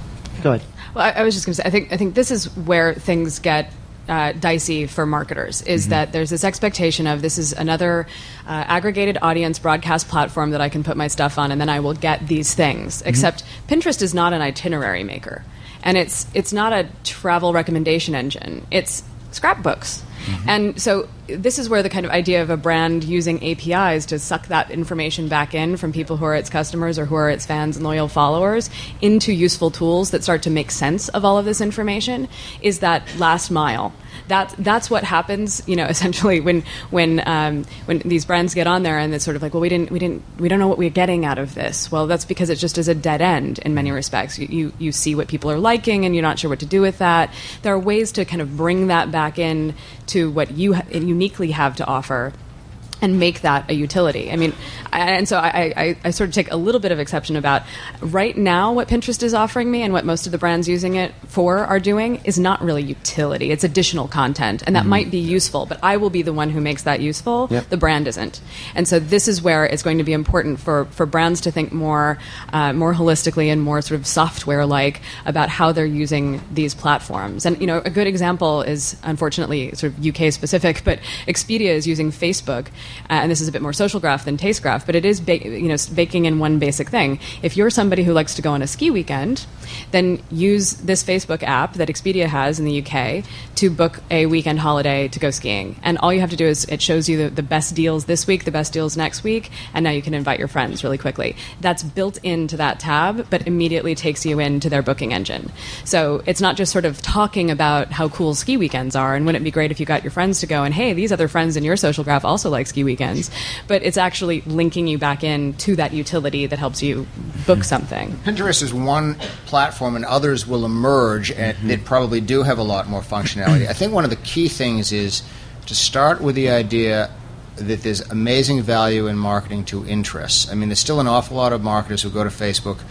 S5: go ahead.
S2: Well, I, I was just going to say, I think I think this is where things get uh, dicey for marketers. Is
S5: Mm-hmm.
S2: that there's this expectation of this is another uh, aggregated audience broadcast platform that I can put my stuff on, and then I will get these things.
S5: Mm-hmm.
S2: Except Pinterest is not an itinerary maker, and it's it's not a travel recommendation engine. It's scrapbooks. Mm-hmm. And so this is where the kind of idea of a brand using A P Is to suck that information back in from people who are its customers or who are its fans and loyal followers into useful tools that start to make sense of all of this information is that last mile. That, that's what happens, you know, essentially when when um, when these brands get on there and it's sort of like, well, we didn't we didn't we don't know what we're getting out of this. Well, that's because it just is a dead end in many respects. You, you you see what people are liking and you're not sure what to do with that. There are ways to kind of bring that back in to what you ha- uniquely have to offer and make that a utility. I mean, I, and so I, I, I sort of take a little bit of exception about right now what Pinterest is offering me and what most of the brands using it for are doing is not really utility. It's additional content, and that mm-hmm. might be useful, but I will be the one who makes that useful.
S5: Yep.
S2: The brand isn't. And so this is where it's going to be important for, for brands to think more, uh, more holistically and more sort of software-like about how they're using these platforms. And, you know, a good example is, unfortunately, sort of U K-specific, but Expedia is using Facebook. Uh, and this is a bit more social graph than taste graph, but it is ba- you know, baking in one basic thing. If you're somebody who likes to go on a ski weekend, then use this Facebook app that Expedia has in the U K to book a weekend holiday to go skiing. And all you have to do is it shows you the, the best deals this week, the best deals next week, and now you can invite your friends really quickly. That's built into that tab, but immediately takes you into their booking engine. So it's not just sort of talking about how cool ski weekends are, and wouldn't it be great if you got your friends to go, and hey, these other friends in your social graph also like ski weekends, but it's actually linking you back in to that utility that helps you book something.
S3: Pinterest is one platform, and others will emerge, and mm-hmm. they probably do have a lot more functionality. I think one of the key things is to start with the idea that there's amazing value in marketing to interests. I mean, there's still an awful lot of marketers who go to Facebook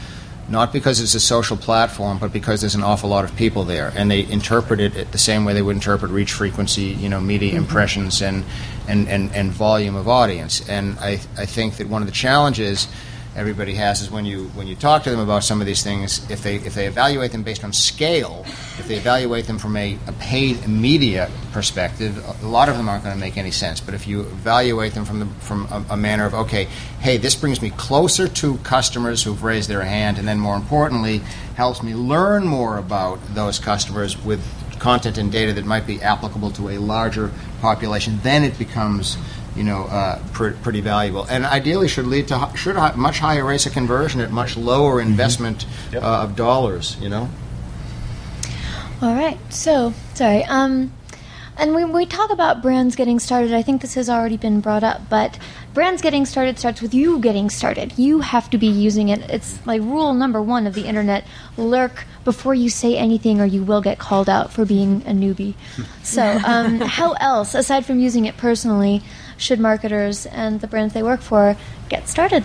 S3: not because it's a social platform, but because there's an awful lot of people there, and they interpret it the same way they would interpret reach, frequency, you know, media mm-hmm. impressions, and, and, and, and volume of audience. And I, I think that one of the challenges everybody has is when you when you talk to them about some of these things, if they if they evaluate them based on scale, if they evaluate them from a, a paid media perspective, a lot of them aren't going to make any sense. But if you evaluate them from the from a, a manner of, okay, hey, this brings me closer to customers who've raised their hand, and then more importantly, helps me learn more about those customers with content and data that might be applicable to a larger population, then it becomes, you know, uh, pr- pretty valuable, and ideally should lead to h- should ha- much higher rates of conversion at much lower investment mm-hmm. yep. uh, of dollars. You know.
S1: All right. So sorry. Um, and when we talk about brands getting started, I think this has already been brought up, but brands getting started starts with you getting started. You have to be using it. It's like rule number one of the internet: lurk before you say anything, or you will get called out for being a newbie. So, um, how else, aside from using it personally, should marketers and the brands they work for get started?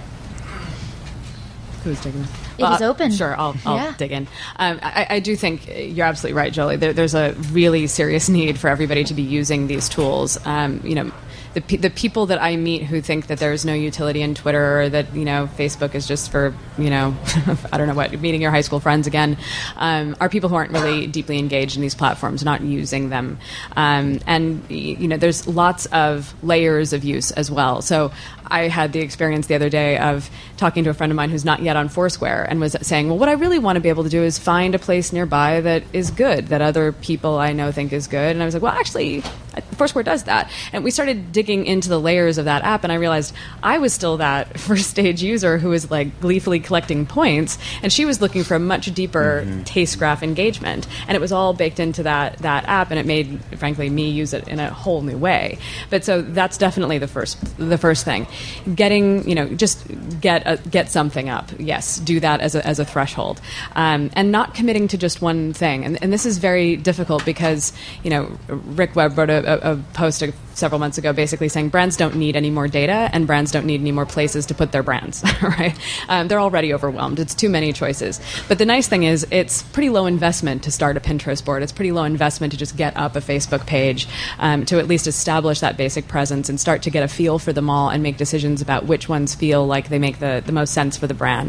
S2: Who's taking it?
S1: It is
S2: uh,
S1: open.
S2: Sure, I'll, I'll
S1: yeah.
S2: dig in. Um, I, I do think you're absolutely right, Jolie. There, there's a really serious need for everybody to be using these tools. Um, you know, the pe- the people that I meet who think that there's no utility in Twitter, or that, you know, Facebook is just for, you know, I don't know what, meeting your high school friends again, um, are people who aren't really deeply engaged in these platforms, not using them. Um, and, you know, there's lots of layers of use as well. So I had the experience the other day of talking to a friend of mine who's not yet on Foursquare, and was saying, well, what I really want to be able to do is find a place nearby that is good, that other people I know think is good. And I was like, well, actually, Foursquare does that. And we started digging into the layers of that app, and I realized I was still that first stage user who was like gleefully collecting points, and she was looking for a much deeper mm-hmm. taste graph engagement. And it was all baked into that, that app, and it made, frankly, me use it in a whole new way. But so that's definitely the first the first thing. Getting, you know, just get a, get something up. Yes, do that as a, as a threshold. Um, and not committing to just one thing. And, and this is very difficult because, you know, Rick Webb wrote a, a, a post a, several months ago basically saying brands don't need any more data, and brands don't need any more places to put their brands, right? Um, they're already overwhelmed. It's too many choices. But the nice thing is it's pretty low investment to start a Pinterest board. It's pretty low investment to just get up a Facebook page, um, to at least establish that basic presence and start to get a feel for them all and make decisions about which ones feel like they make the, the most sense for the brand.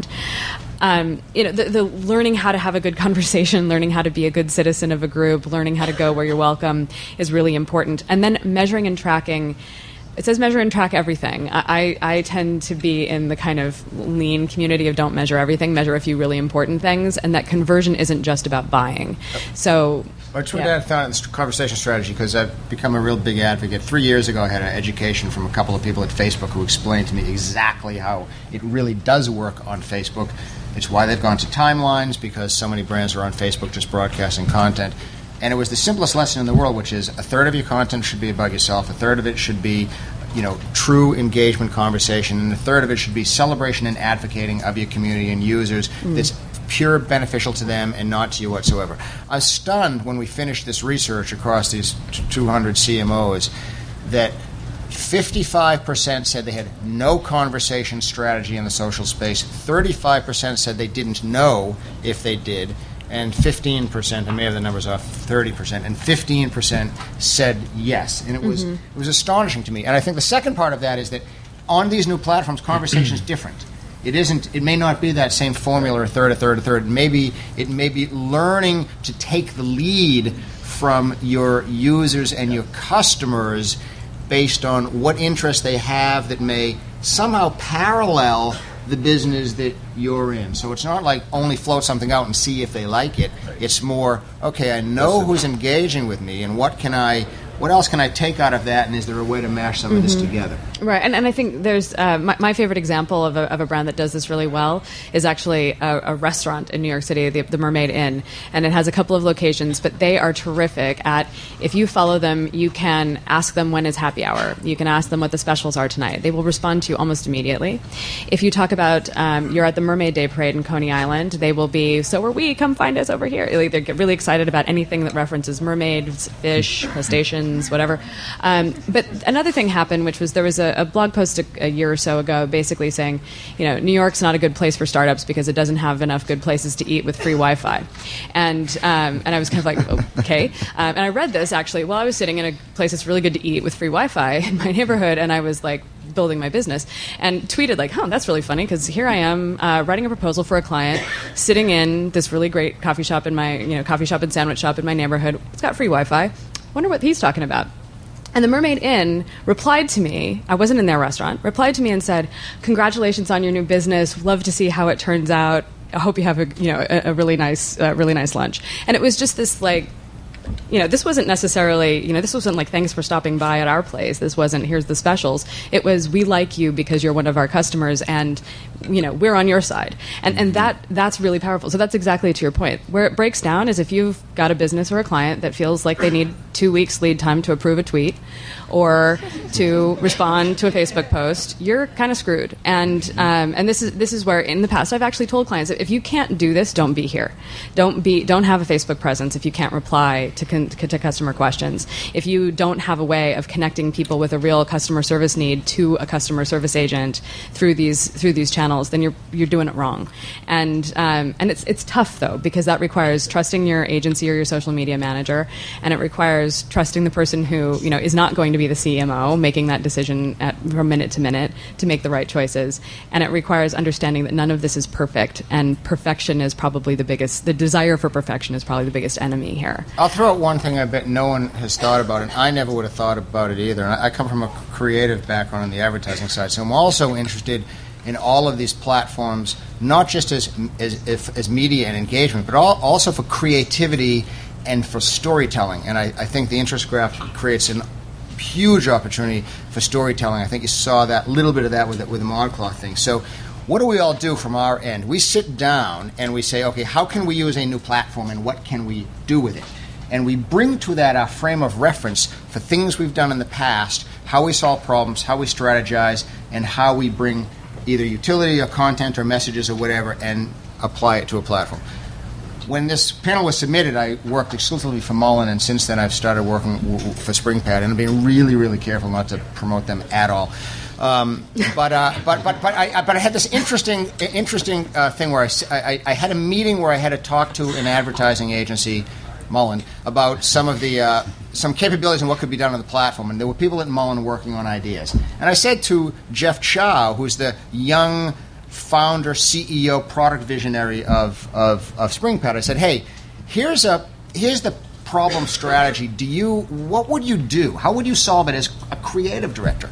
S2: Um, you know, the, the learning how to have a good conversation, learning how to be a good citizen of a group, learning how to go where you're welcome is really important. And then measuring and tracking. It says measure and track everything. I, I tend to be in the kind of lean community of don't measure everything, measure a few really important things, and that conversion isn't just about buying. So,
S3: well, it's what
S2: yeah.
S3: I found in this conversation strategy, because I've become a real big advocate. Three years ago, I had an education from a couple of people at Facebook who explained to me exactly how it really does work on Facebook. It's why they've gone to timelines, because so many brands are on Facebook just broadcasting content. And it was the simplest lesson in the world, which is a third of your content should be about yourself, a third of it should be, you know, true engagement conversation, and a third of it should be celebration and advocating of your community and users mm. that's pure beneficial to them and not to you whatsoever. I was stunned when we finished this research across these two hundred C M Os that fifty-five percent said they had no conversation strategy in the social space, thirty-five percent said they didn't know if they did, and fifteen percent, I may have the numbers off, thirty percent, and fifteen percent said yes. And it was mm-hmm. it was astonishing to me. And I think the second part of that is that on these new platforms, conversation is different. It isn't. It may not be that same formula, a third, a third, a third. Maybe it may be learning to take the lead from your users and your customers based on what interests they have that may somehow parallel the business that you're in. So it's not like only float something out and see if they like it. It's more, okay, I know who's engaging with me, and what can I, what else can I take out of that, and is there a way to mash some mm-hmm. of this together?
S2: Right, and, and I think there's, uh, my, my favorite example of a, of a brand that does this really well is actually a, a restaurant in New York City, the, the Mermaid Inn, and it has a couple of locations, but they are terrific at, if you follow them, you can ask them when is happy hour. You can ask them what the specials are tonight. They will respond to you almost immediately. If you talk about, um, you're at the Mermaid Day Parade in Coney Island, they will be, so are we, come find us over here. Like, they get really excited about anything that references mermaids, fish, crustaceans, whatever. Um, but another thing happened, which was there was a a, a blog post a, a year or so ago basically saying, you know, New York's not a good place for startups because it doesn't have enough good places to eat with free Wi-Fi. And um, and I was kind of like, okay. Um, and I read this, actually, while I was sitting in a place that's really good to eat with free Wi-Fi in my neighborhood, and I was like, building my business, and tweeted like, huh, that's really funny, because here I am uh, writing a proposal for a client, sitting in this really great coffee shop in my, you know, coffee shop and sandwich shop in my neighborhood. It's got free Wi-Fi. Wonder what he's talking about. And the Mermaid Inn replied to me, I wasn't in their restaurant, replied to me and said, congratulations on your new business, love to see how it turns out, I hope you have a, you know, a, a really nice, uh, really nice lunch. And it was just this like, you know, this wasn't necessarily, you know, this wasn't like, thanks for stopping by at our place. This wasn't, here's the specials. It was, we like you because you're one of our customers, and, you know, we're on your side. And and that that's really powerful. So that's exactly to your point. Where it breaks down is if you've got a business or a client that feels like they need two weeks lead time to approve a tweet or to respond to a Facebook post, you're kind of screwed. And um, and this is this is where in the past I've actually told clients, if you can't do this, don't be here. Don't be don't have a Facebook presence if you can't reply to con- to customer questions. If you don't have a way of connecting people with a real customer service need to a customer service agent through these through these channels, then you're you're doing it wrong. And um, and it's it's tough though, because that requires trusting your agency or your social media manager, and it requires trusting the person who, you know, is not going to be the C M O making that decision at, from minute to minute to make the right choices. And it requires understanding that none of this is perfect, and perfection is probably the biggest, the desire for perfection is probably the biggest enemy here.
S3: I'll throw out one thing I bet no one has thought about, and I never would have thought about it either. And I come from a creative background on the advertising side, so I'm also interested in all of these platforms, not just as as, if, as media and engagement, but all, also for creativity and for storytelling. And I, I think the interest graph creates a huge opportunity for storytelling. I think you saw that little bit of that with, with the ModCloth thing. So what do we all do from our end? We sit down and we say, okay, how can we use a new platform and what can we do with it? And we bring to that our frame of reference for things we've done in the past, how we solve problems, how we strategize, and how we bring either utility or content or messages or whatever and apply it to a platform. When this panel was submitted, I worked exclusively for Mullen, and since then I've started working w- w- for SpringPad, and I'm being really, really careful not to promote them at all. Um, but, uh, but but but I but I had this interesting interesting uh, thing where I, I I had a meeting where I had to talk to an advertising agency, Mullen, about some of the uh, some capabilities and what could be done on the platform, and there were people at Mullen working on ideas. And I said to Jeff Chow, who's the young founder, C E O, product visionary of, of, of SpringPad, I said, hey, here's a here's the problem strategy. Do you what would you do? How would you solve it as a creative director?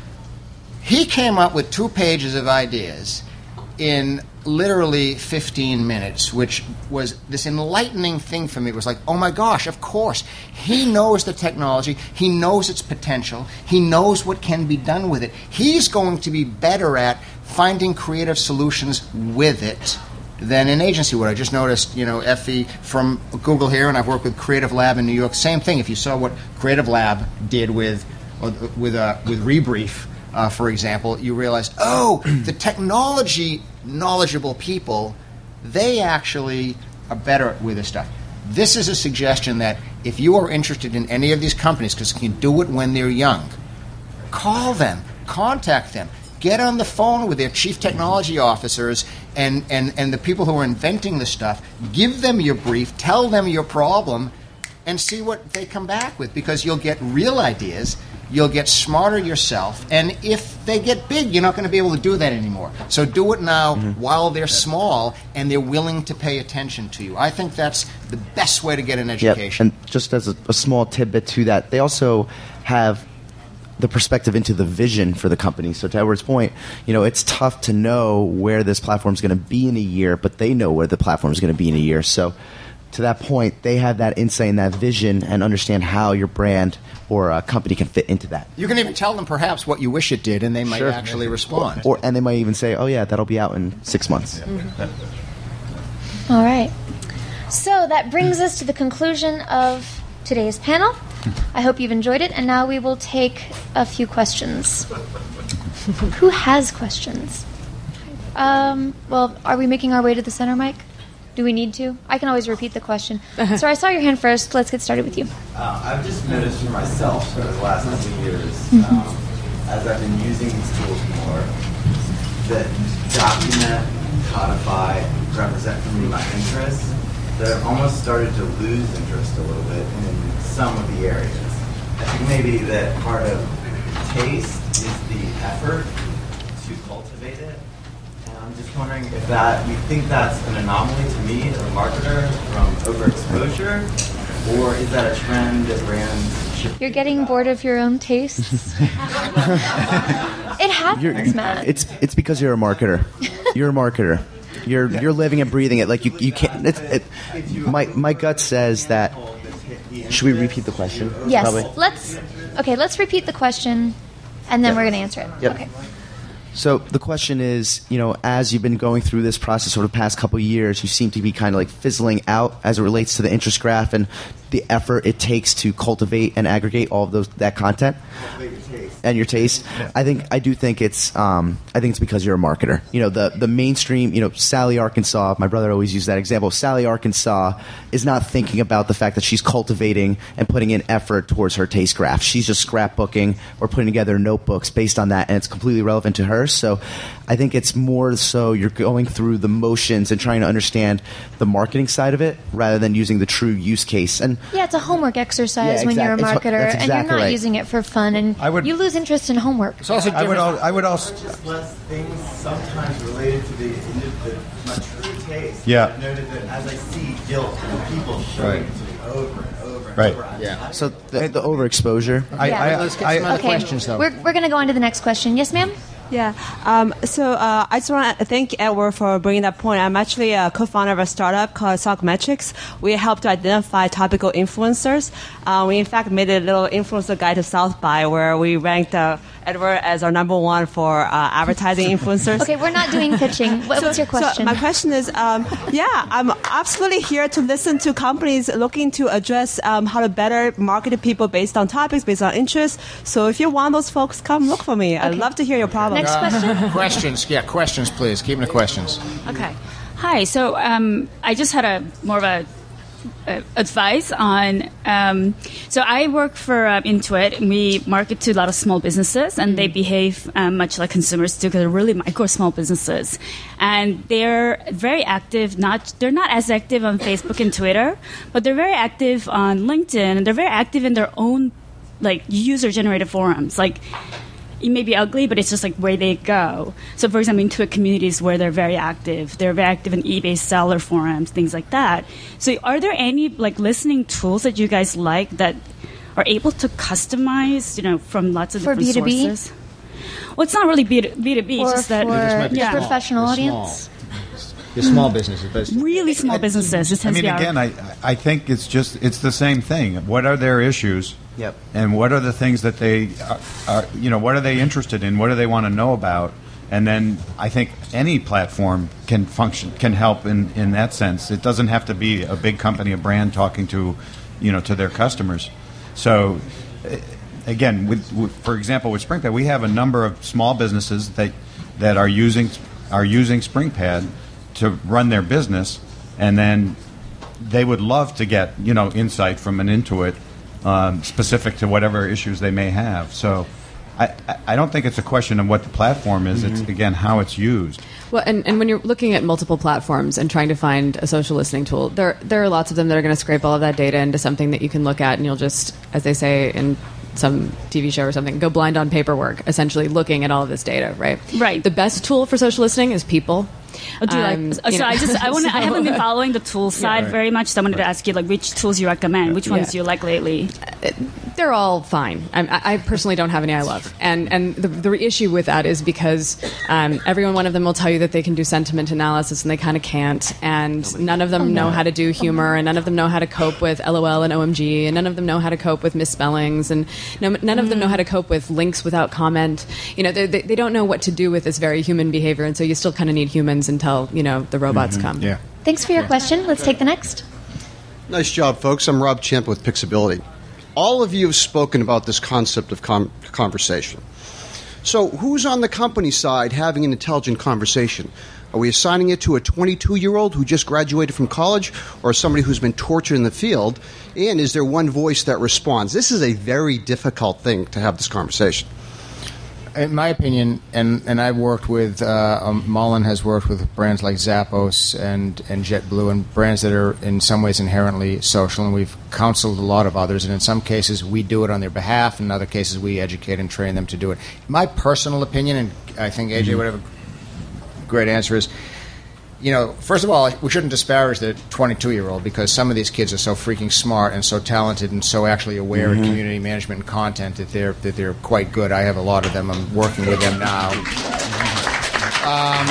S3: He came up with two pages of ideas in literally fifteen minutes, which was this enlightening thing for me. It was like, oh my gosh, of course. He knows the technology. He knows its potential. He knows what can be done with it. He's going to be better at finding creative solutions with it than an agency would. I just noticed, you know, Effie from Google here, and I've worked with Creative Lab in New York. Same thing. If you saw what Creative Lab did with with uh, with Rebrief, uh, for example, you realize, oh, the technology knowledgeable people, they actually are better with this stuff. This is a suggestion that if you are interested in any of these companies, because you can do it when they're young, call them, contact them, get on the phone with their chief technology officers and, and, and the people who are inventing the stuff, give them your brief, tell them your problem, and see what they come back with, because you'll get real ideas. You'll get smarter yourself, and if they get big, you're not going to be able to do that anymore. So do it now mm-hmm. while they're small and they're willing to pay attention to you. I think that's the best way to get an education.
S5: Yep. And just as a, a small tidbit to that, they also have the perspective into the vision for the company. So to Edward's point, you know, it's tough to know where this platform is going to be in a year, but they know where the platform is going to be in a year. So to that point, they have that insight and that vision and understand how your brand or a company can fit into that.
S3: You can even tell them perhaps what you wish it did, and they might sure. actually respond.
S5: Or, and they might even say, oh, yeah, that'll be out in six months. Mm-hmm.
S1: All right. So that brings us to the conclusion of today's panel. I hope you've enjoyed it, and now we will take a few questions. Who has questions? Um, well, are we making our way to the center mic? Do we need to? I can always repeat the question. So I saw your hand first. Let's get started with you.
S6: Uh, I've just noticed for myself over the last few years, um,
S5: as I've been using these tools more, that document, codify, represent for me my interests, that I've almost started to lose interest a little bit in some of the areas. I think maybe that part of taste is the effort to cultivate it. And I'm just wondering if that, you think that's an anomaly to me as a marketer from overexposure, or is that a trend that brands should...
S1: You're getting about? bored of your own tastes? It happens, you're, Matt.
S5: It's it's because you're a marketer. You're a marketer. You're you're living and breathing it. Like you you can't. It, it, my my gut says that. Should we repeat the question?
S1: Yes.
S5: Probably?
S1: Let's. Okay. Let's repeat the question, and then yep. we're going to answer it.
S5: Yep.
S1: Okay.
S5: So the question is, you know, as you've been going through this process over the past couple of years, you seem to be kind of like fizzling out as it relates to the interest graph and the effort it takes to cultivate and aggregate all of those that content and your taste. Yeah. I think I do think it's um, I think it's because you're a marketer. You know, the the mainstream. You know, Sally Arkansas. My brother always used that example. Sally Arkansas is not thinking about the fact that she's cultivating and putting in effort towards her taste graph. She's just scrapbooking or putting together notebooks based on that, and it's completely relevant to her. So I think it's more so you're going through the motions and trying to understand the marketing side of it rather than using the true use case. And
S1: yeah, it's a homework exercise
S5: yeah,
S1: when
S5: exactly.
S1: you're a marketer,
S5: exactly
S1: and you're not
S5: right.
S1: using it for fun, and
S4: I would,
S1: you lose interest in homework.
S3: It's also
S4: I would, al- I would also...
S5: Just less things sometimes related to the, the my true taste.
S4: Yeah.
S5: I've noted that as I see guilt in people showing
S4: Right.
S5: it to me over and over and
S4: Right.
S5: over.
S3: Yeah.
S5: So the, the overexposure.
S4: I,
S1: Yeah.
S4: I,
S3: Let's get
S4: I,
S3: some other
S1: Okay.
S3: questions, though.
S1: We're we're going to go on to the next question. Yes, ma'am.
S6: Yeah. Um, so uh, I just want to thank Edward for bringing that point. I'm actually a co-founder of a startup called Sockmetrics. We help to identify topical influencers. Uh, we, in fact, made a little influencer guide to South by where we ranked uh, Edward as our number one for uh, advertising influencers.
S1: Okay, we're not doing pitching. What,
S6: So-
S1: what's your question?
S6: So my question is, um, yeah, I'm absolutely here to listen to companies looking to address um, how to better market to people based on topics, based on interests. So if you're one of those folks, come look for me. I'd
S1: Okay.
S6: love to hear your problems.
S1: Next question.
S3: Questions, yeah, questions, please. Keep them to questions.
S7: Okay. Hi. So um, I just had a more of a uh, advice on. Um, so I work for uh, Intuit, and we market to a lot of small businesses, and they behave um, much like consumers do because they're really micro small businesses, and they're very active. Not they're not as active on Facebook and Twitter, but they're very active on LinkedIn, and they're very active in their own like user generated forums, like. It may be ugly, but it's just like where they go. So, for example, Intuit communities where they're very active. They're very active in eBay seller forums, things like that. So, are there any like listening tools that you guys like that are able to customize, you know, from lots of
S1: For
S7: different
S1: B two B?
S7: sources? Well, it's not really B two B.
S1: Or
S7: It's just that
S1: for
S3: might be
S1: the
S7: yeah,
S3: small.
S1: professional
S3: They're small.
S1: audience?
S3: The small businesses. Those-
S7: really small businesses. It
S4: I
S7: tends
S4: mean,
S7: to be our-
S4: again, I, I think it's just it's the same thing. What are their issues?
S5: Yep.
S4: And what are the things that they are, are, you know, what are they interested in? What do they want to know about? And then I think any platform can function, can help in, in that sense. It doesn't have to be a big company, a brand talking to, you know, to their customers. So, eh, again, with, with, for example, with SpringPad, we have a number of small businesses that that are using are using SpringPad to run their business, and then they would love to get, you know, insight from an Intuit um, specific to whatever issues they may have. So I, I- I don't think it's a question of what the platform is. It's, again, how it's used.
S2: Well, and, and when you're looking at multiple platforms and trying to find a social listening tool, there there are lots of them that are going to scrape all of that data into something that you can look at, and you'll just, as they say in some T V show or something, go blind on paperwork, essentially looking at all of this data, right?
S7: Right.
S2: The best tool for social listening is people.
S7: Oh, do you
S2: Um,
S7: like? So
S2: you know.
S7: I just I want I haven't been following the tool side
S4: right.
S7: very much. So I wanted to ask you like which tools you recommend, which ones
S2: Yeah.
S7: you like lately.
S2: They're all fine. I'm, I I personally don't have any I love, and and the, the issue with that is because um, every one of them will tell you that they can do sentiment analysis, and they kind of can't, and none of them know how to do humor, and none of them know how to cope with LOL and O M G, and none of them know how to cope with misspellings, and no, none of them know how to cope with links without comment. You know, they, they they don't know what to do with this very human behavior, and so you still kind of need humans until you know the robots come.
S3: Yeah.
S1: Thanks for your question. Let's take the next.
S8: Nice job, folks. I'm Rob Champ with Pixability. All of you have spoken about this concept of com- conversation. So who's on the company side having an intelligent conversation? Are we assigning it to a twenty-two-year-old who just graduated from college or somebody who's been tortured in the field? And is there one voice that responds? This is a very difficult thing to have this conversation.
S3: in my opinion, and, and I've worked with, uh, um, Mullen has worked with brands like Zappos and, and JetBlue and brands that are in some ways inherently social, and we've counseled a lot of others, and in some cases we do it on their behalf, in other cases we educate and train them to do it. My personal opinion, and I think A J mm-hmm. would have a great answer, is, you know, first of all, we shouldn't disparage the twenty-two-year-old because some of these kids are so freaking smart and so talented and so actually aware mm-hmm. of community management and content that they're that they're quite good. I have a lot of them. I'm working with them now. Um,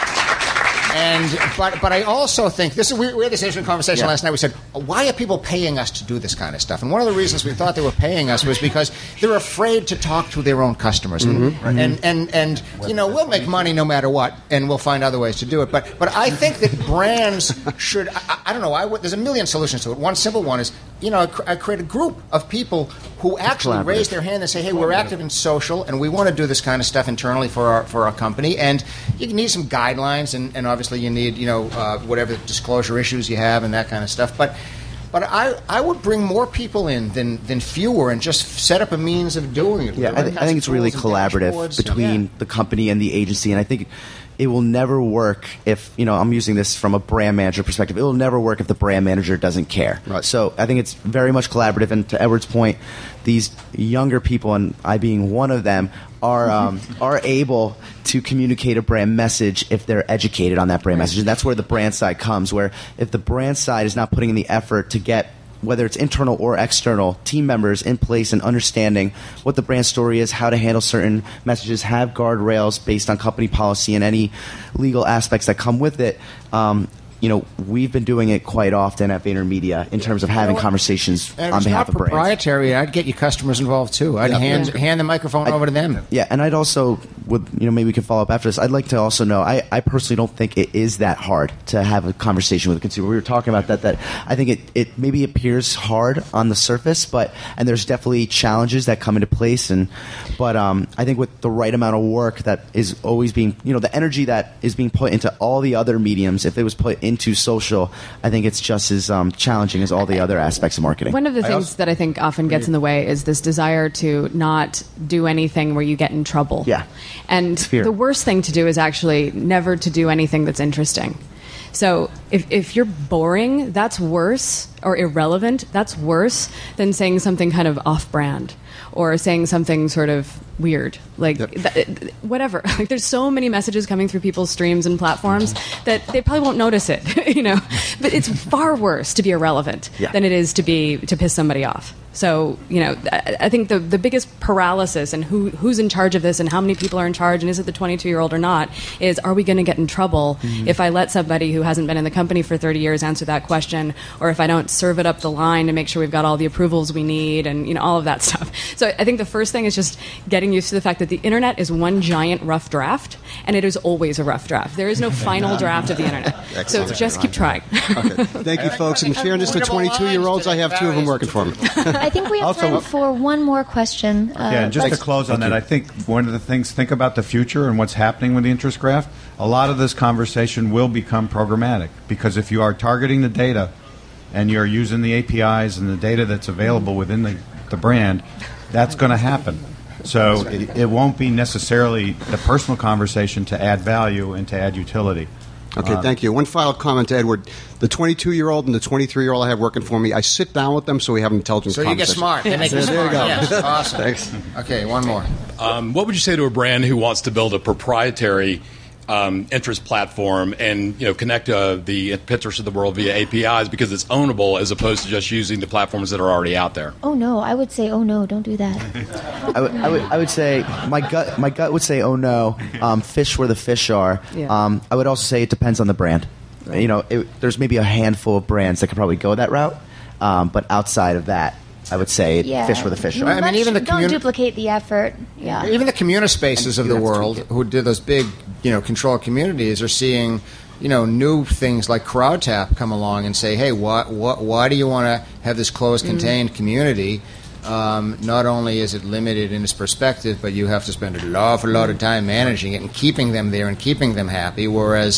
S3: and but but I also think this is we, we had this interesting conversation yeah. last night. We said, why are people paying us to do this kind of stuff? And one of the reasons we thought they were paying us was because they're afraid to talk to their own customers. Mm-hmm. And, and and and you know, we'll make money no matter what, and we'll find other ways to do it. But but I think that brands should. I, I don't know. I would, there's a million solutions to it. One simple one is, you know, I, I create a group of people who actually raise their hand and say, hey, we're active in social, and we want to do this kind of stuff internally for our for our company. And you need some guidelines, and, and obviously you need, you know, uh, whatever disclosure issues you have and that kind of stuff. But but I, I would bring more people in than, than fewer and just set up a means of doing it.
S5: Yeah, I, th- I think it's really collaborative between yeah. the company and the agency, and I think it will never work if, you know, I'm using this from a brand manager perspective, it will never work if the brand manager doesn't care. Right. So I think it's very much collaborative, and to Edward's point, these younger people, and I being one of them, are um, are able to communicate a brand message if they're educated on that brand message. And that's where the brand side comes, where if the brand side is not putting in the effort to get, whether it's internal or external, team members in place and understanding what the brand story is, how to handle certain messages, have guardrails based on company policy and any legal aspects that come with it. Um, you know, we've been doing it quite often at VaynerMedia in terms of having you know, conversations on behalf of brands. If it's not proprietary,
S3: I'd get your customers involved too. I'd yeah. hand yeah. hand the microphone I'd, over to them.
S5: Yeah, and I'd also, would, you know, maybe we can follow up after this. I'd like to also know, I, I personally don't think it is that hard to have a conversation with a consumer. We were talking about that, that I think it, it maybe appears hard on the surface, but, and there's definitely challenges that come into place, and, but um, I think with the right amount of work that is always being, you know, the energy that is being put into all the other mediums, if it was put into social, I think it's just as um, challenging as all the other aspects of marketing.
S2: One of the
S5: I
S2: things
S5: also,
S2: that I think often gets in the way is this desire to not do anything where you get in trouble.
S5: Yeah.
S2: And the worst thing to do is actually never to do anything that's interesting. So if, if you're boring, that's worse, or irrelevant, that's worse than saying something kind of off-brand or saying something sort of weird, like yep. th- whatever. Like, there's so many messages coming through people's streams and platforms that they probably won't notice it, you know. But it's far worse to be irrelevant yeah. than it is to be to piss somebody off. So, you know, I think the the biggest paralysis and who who's in charge of this and how many people are in charge and is it the twenty-two-year-old or not is, are we going to get in trouble mm-hmm. if I let somebody who hasn't been in the company for thirty years answer that question, or if I don't serve it up the line to make sure we've got all the approvals we need and, you know, all of that stuff. So I think the first thing is just getting used to the fact that the internet is one giant rough draft, and it is always a rough draft. There is no final draft of the internet. So just keep trying.
S8: Okay. Thank you, folks. In fairness to twenty-two-year-olds, I have two of them working for me.
S1: I think we have also, time for one more question. Uh,
S4: yeah, and just to close on that, I think one of the things, think about the future and what's happening with the interest graph. A lot of this conversation will become programmatic, because if you are targeting the data and you're using the A P Is and the data that's available within the, the brand, that's going to happen. So it, it won't be necessarily the personal conversation to add value and to add utility.
S8: Okay, uh, thank you. One final comment to Edward. The twenty-two-year-old and the twenty-three-year-old I have working for me, I sit down with them so we have an intelligent
S3: so
S8: conversation.
S3: So you get smart. They make you smart. There you go. Yes, awesome.
S8: Thanks.
S3: Okay, one more.
S9: Um, what would you say to a brand who wants to build a proprietary um, interest platform and, you know, connect uh, the Pinterest of the world via A P Is because it's ownable as opposed to just using the platforms that are already out there?
S1: Oh no, I would say, oh no, don't do that.
S5: I, would, I would, I would say my gut, my gut would say, oh no, um, fish where the fish are. Yeah. Um, I would also say it depends on the brand. Right. You know, it, there's maybe a handful of brands that could probably go that route, um, but outside of that, I would say
S1: yeah.
S5: fish where the fish are.
S3: I mean, even the
S1: don't
S3: communi-
S1: duplicate the effort. Yeah.
S3: Even the Communispaces of the world, who did those big, you know, controlled communities, are seeing, you know, new things like CrowdTap come along and say, hey, what, what, why do you want to have this closed, contained mm-hmm. community? Um, not only is it limited in its perspective, but you have to spend an awful lot of time managing it and keeping them there and keeping them happy. Whereas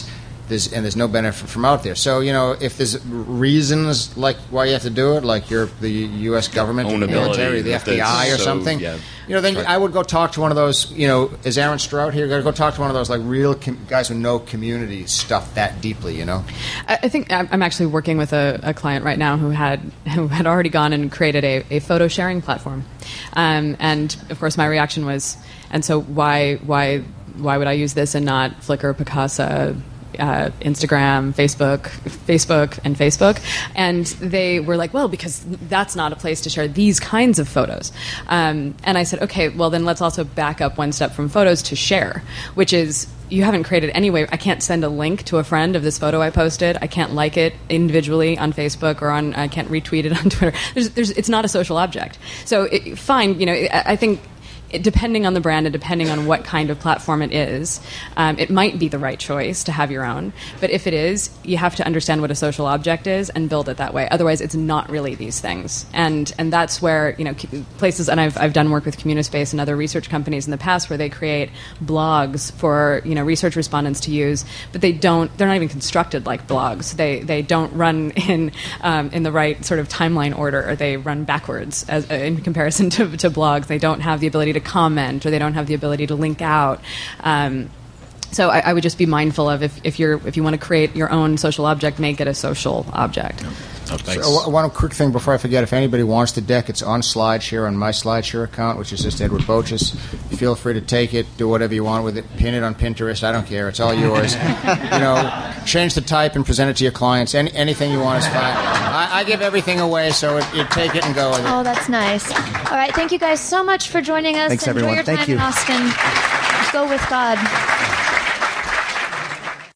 S3: there's and there's no benefit from out there. So you know, if there's reasons like why you have to do it, like you're the U S government, the military, the F B I, or
S9: so,
S3: something,
S9: yeah.
S3: you know, then
S9: Right.
S3: I would go talk to one of those. You know, is Aaron Strout here? Go talk to one of those like real com- guys who know community stuff that deeply. You know,
S2: I, I think I'm I'm actually working with a, a client right now who had who had already gone and created a, a photo sharing platform, um, and of course my reaction was, and so why why why would I use this and not Flickr, Picasa, uh, Instagram, Facebook, Facebook, and Facebook? And they were like, well, because that's not a place to share these kinds of photos. Um, and I said, okay, well, then let's also back up one step from photos to share, which is you haven't created any way. I can't send a link to a friend of this photo I posted. I can't like it individually on Facebook or on. I can't retweet it on Twitter. There's, there's, it's not a social object. So it, fine, you know, I, I think. It, depending on the brand and depending on what kind of platform it is, um, it might be the right choice to have your own. But if it is, you have to understand what a social object is and build it that way. Otherwise, it's not really these things. And and that's where, you know, places, and I've I've done work with Communispace and other research companies in the past where they create blogs for, you know, research respondents to use, but they don't. They're not even constructed like blogs. They they don't run in um, in the right sort of timeline order, or they run backwards as, uh, in comparison to, to blogs. They don't have the ability to comment, or they don't have the ability to link out. Um, so I, I would just be mindful of if, if you're if you want to create your own social object, make it a social object.
S9: Oh, thanks.
S3: So, one quick thing before I forget: if anybody wants the deck, it's on SlideShare on my SlideShare account, which is just Edward Boches. Feel free to take it, do whatever you want with it, pin it on Pinterest. I don't care; it's all yours. You know, change the type and present it to your clients. Any, anything you want is fine. I, I give everything away, so it, you take it and go with it.
S1: Oh, that's nice. All right, thank you guys so much for joining us.
S5: Thanks,
S1: Enjoy
S5: everyone.
S1: your time
S5: Thank you.
S1: in Austin. Go with God.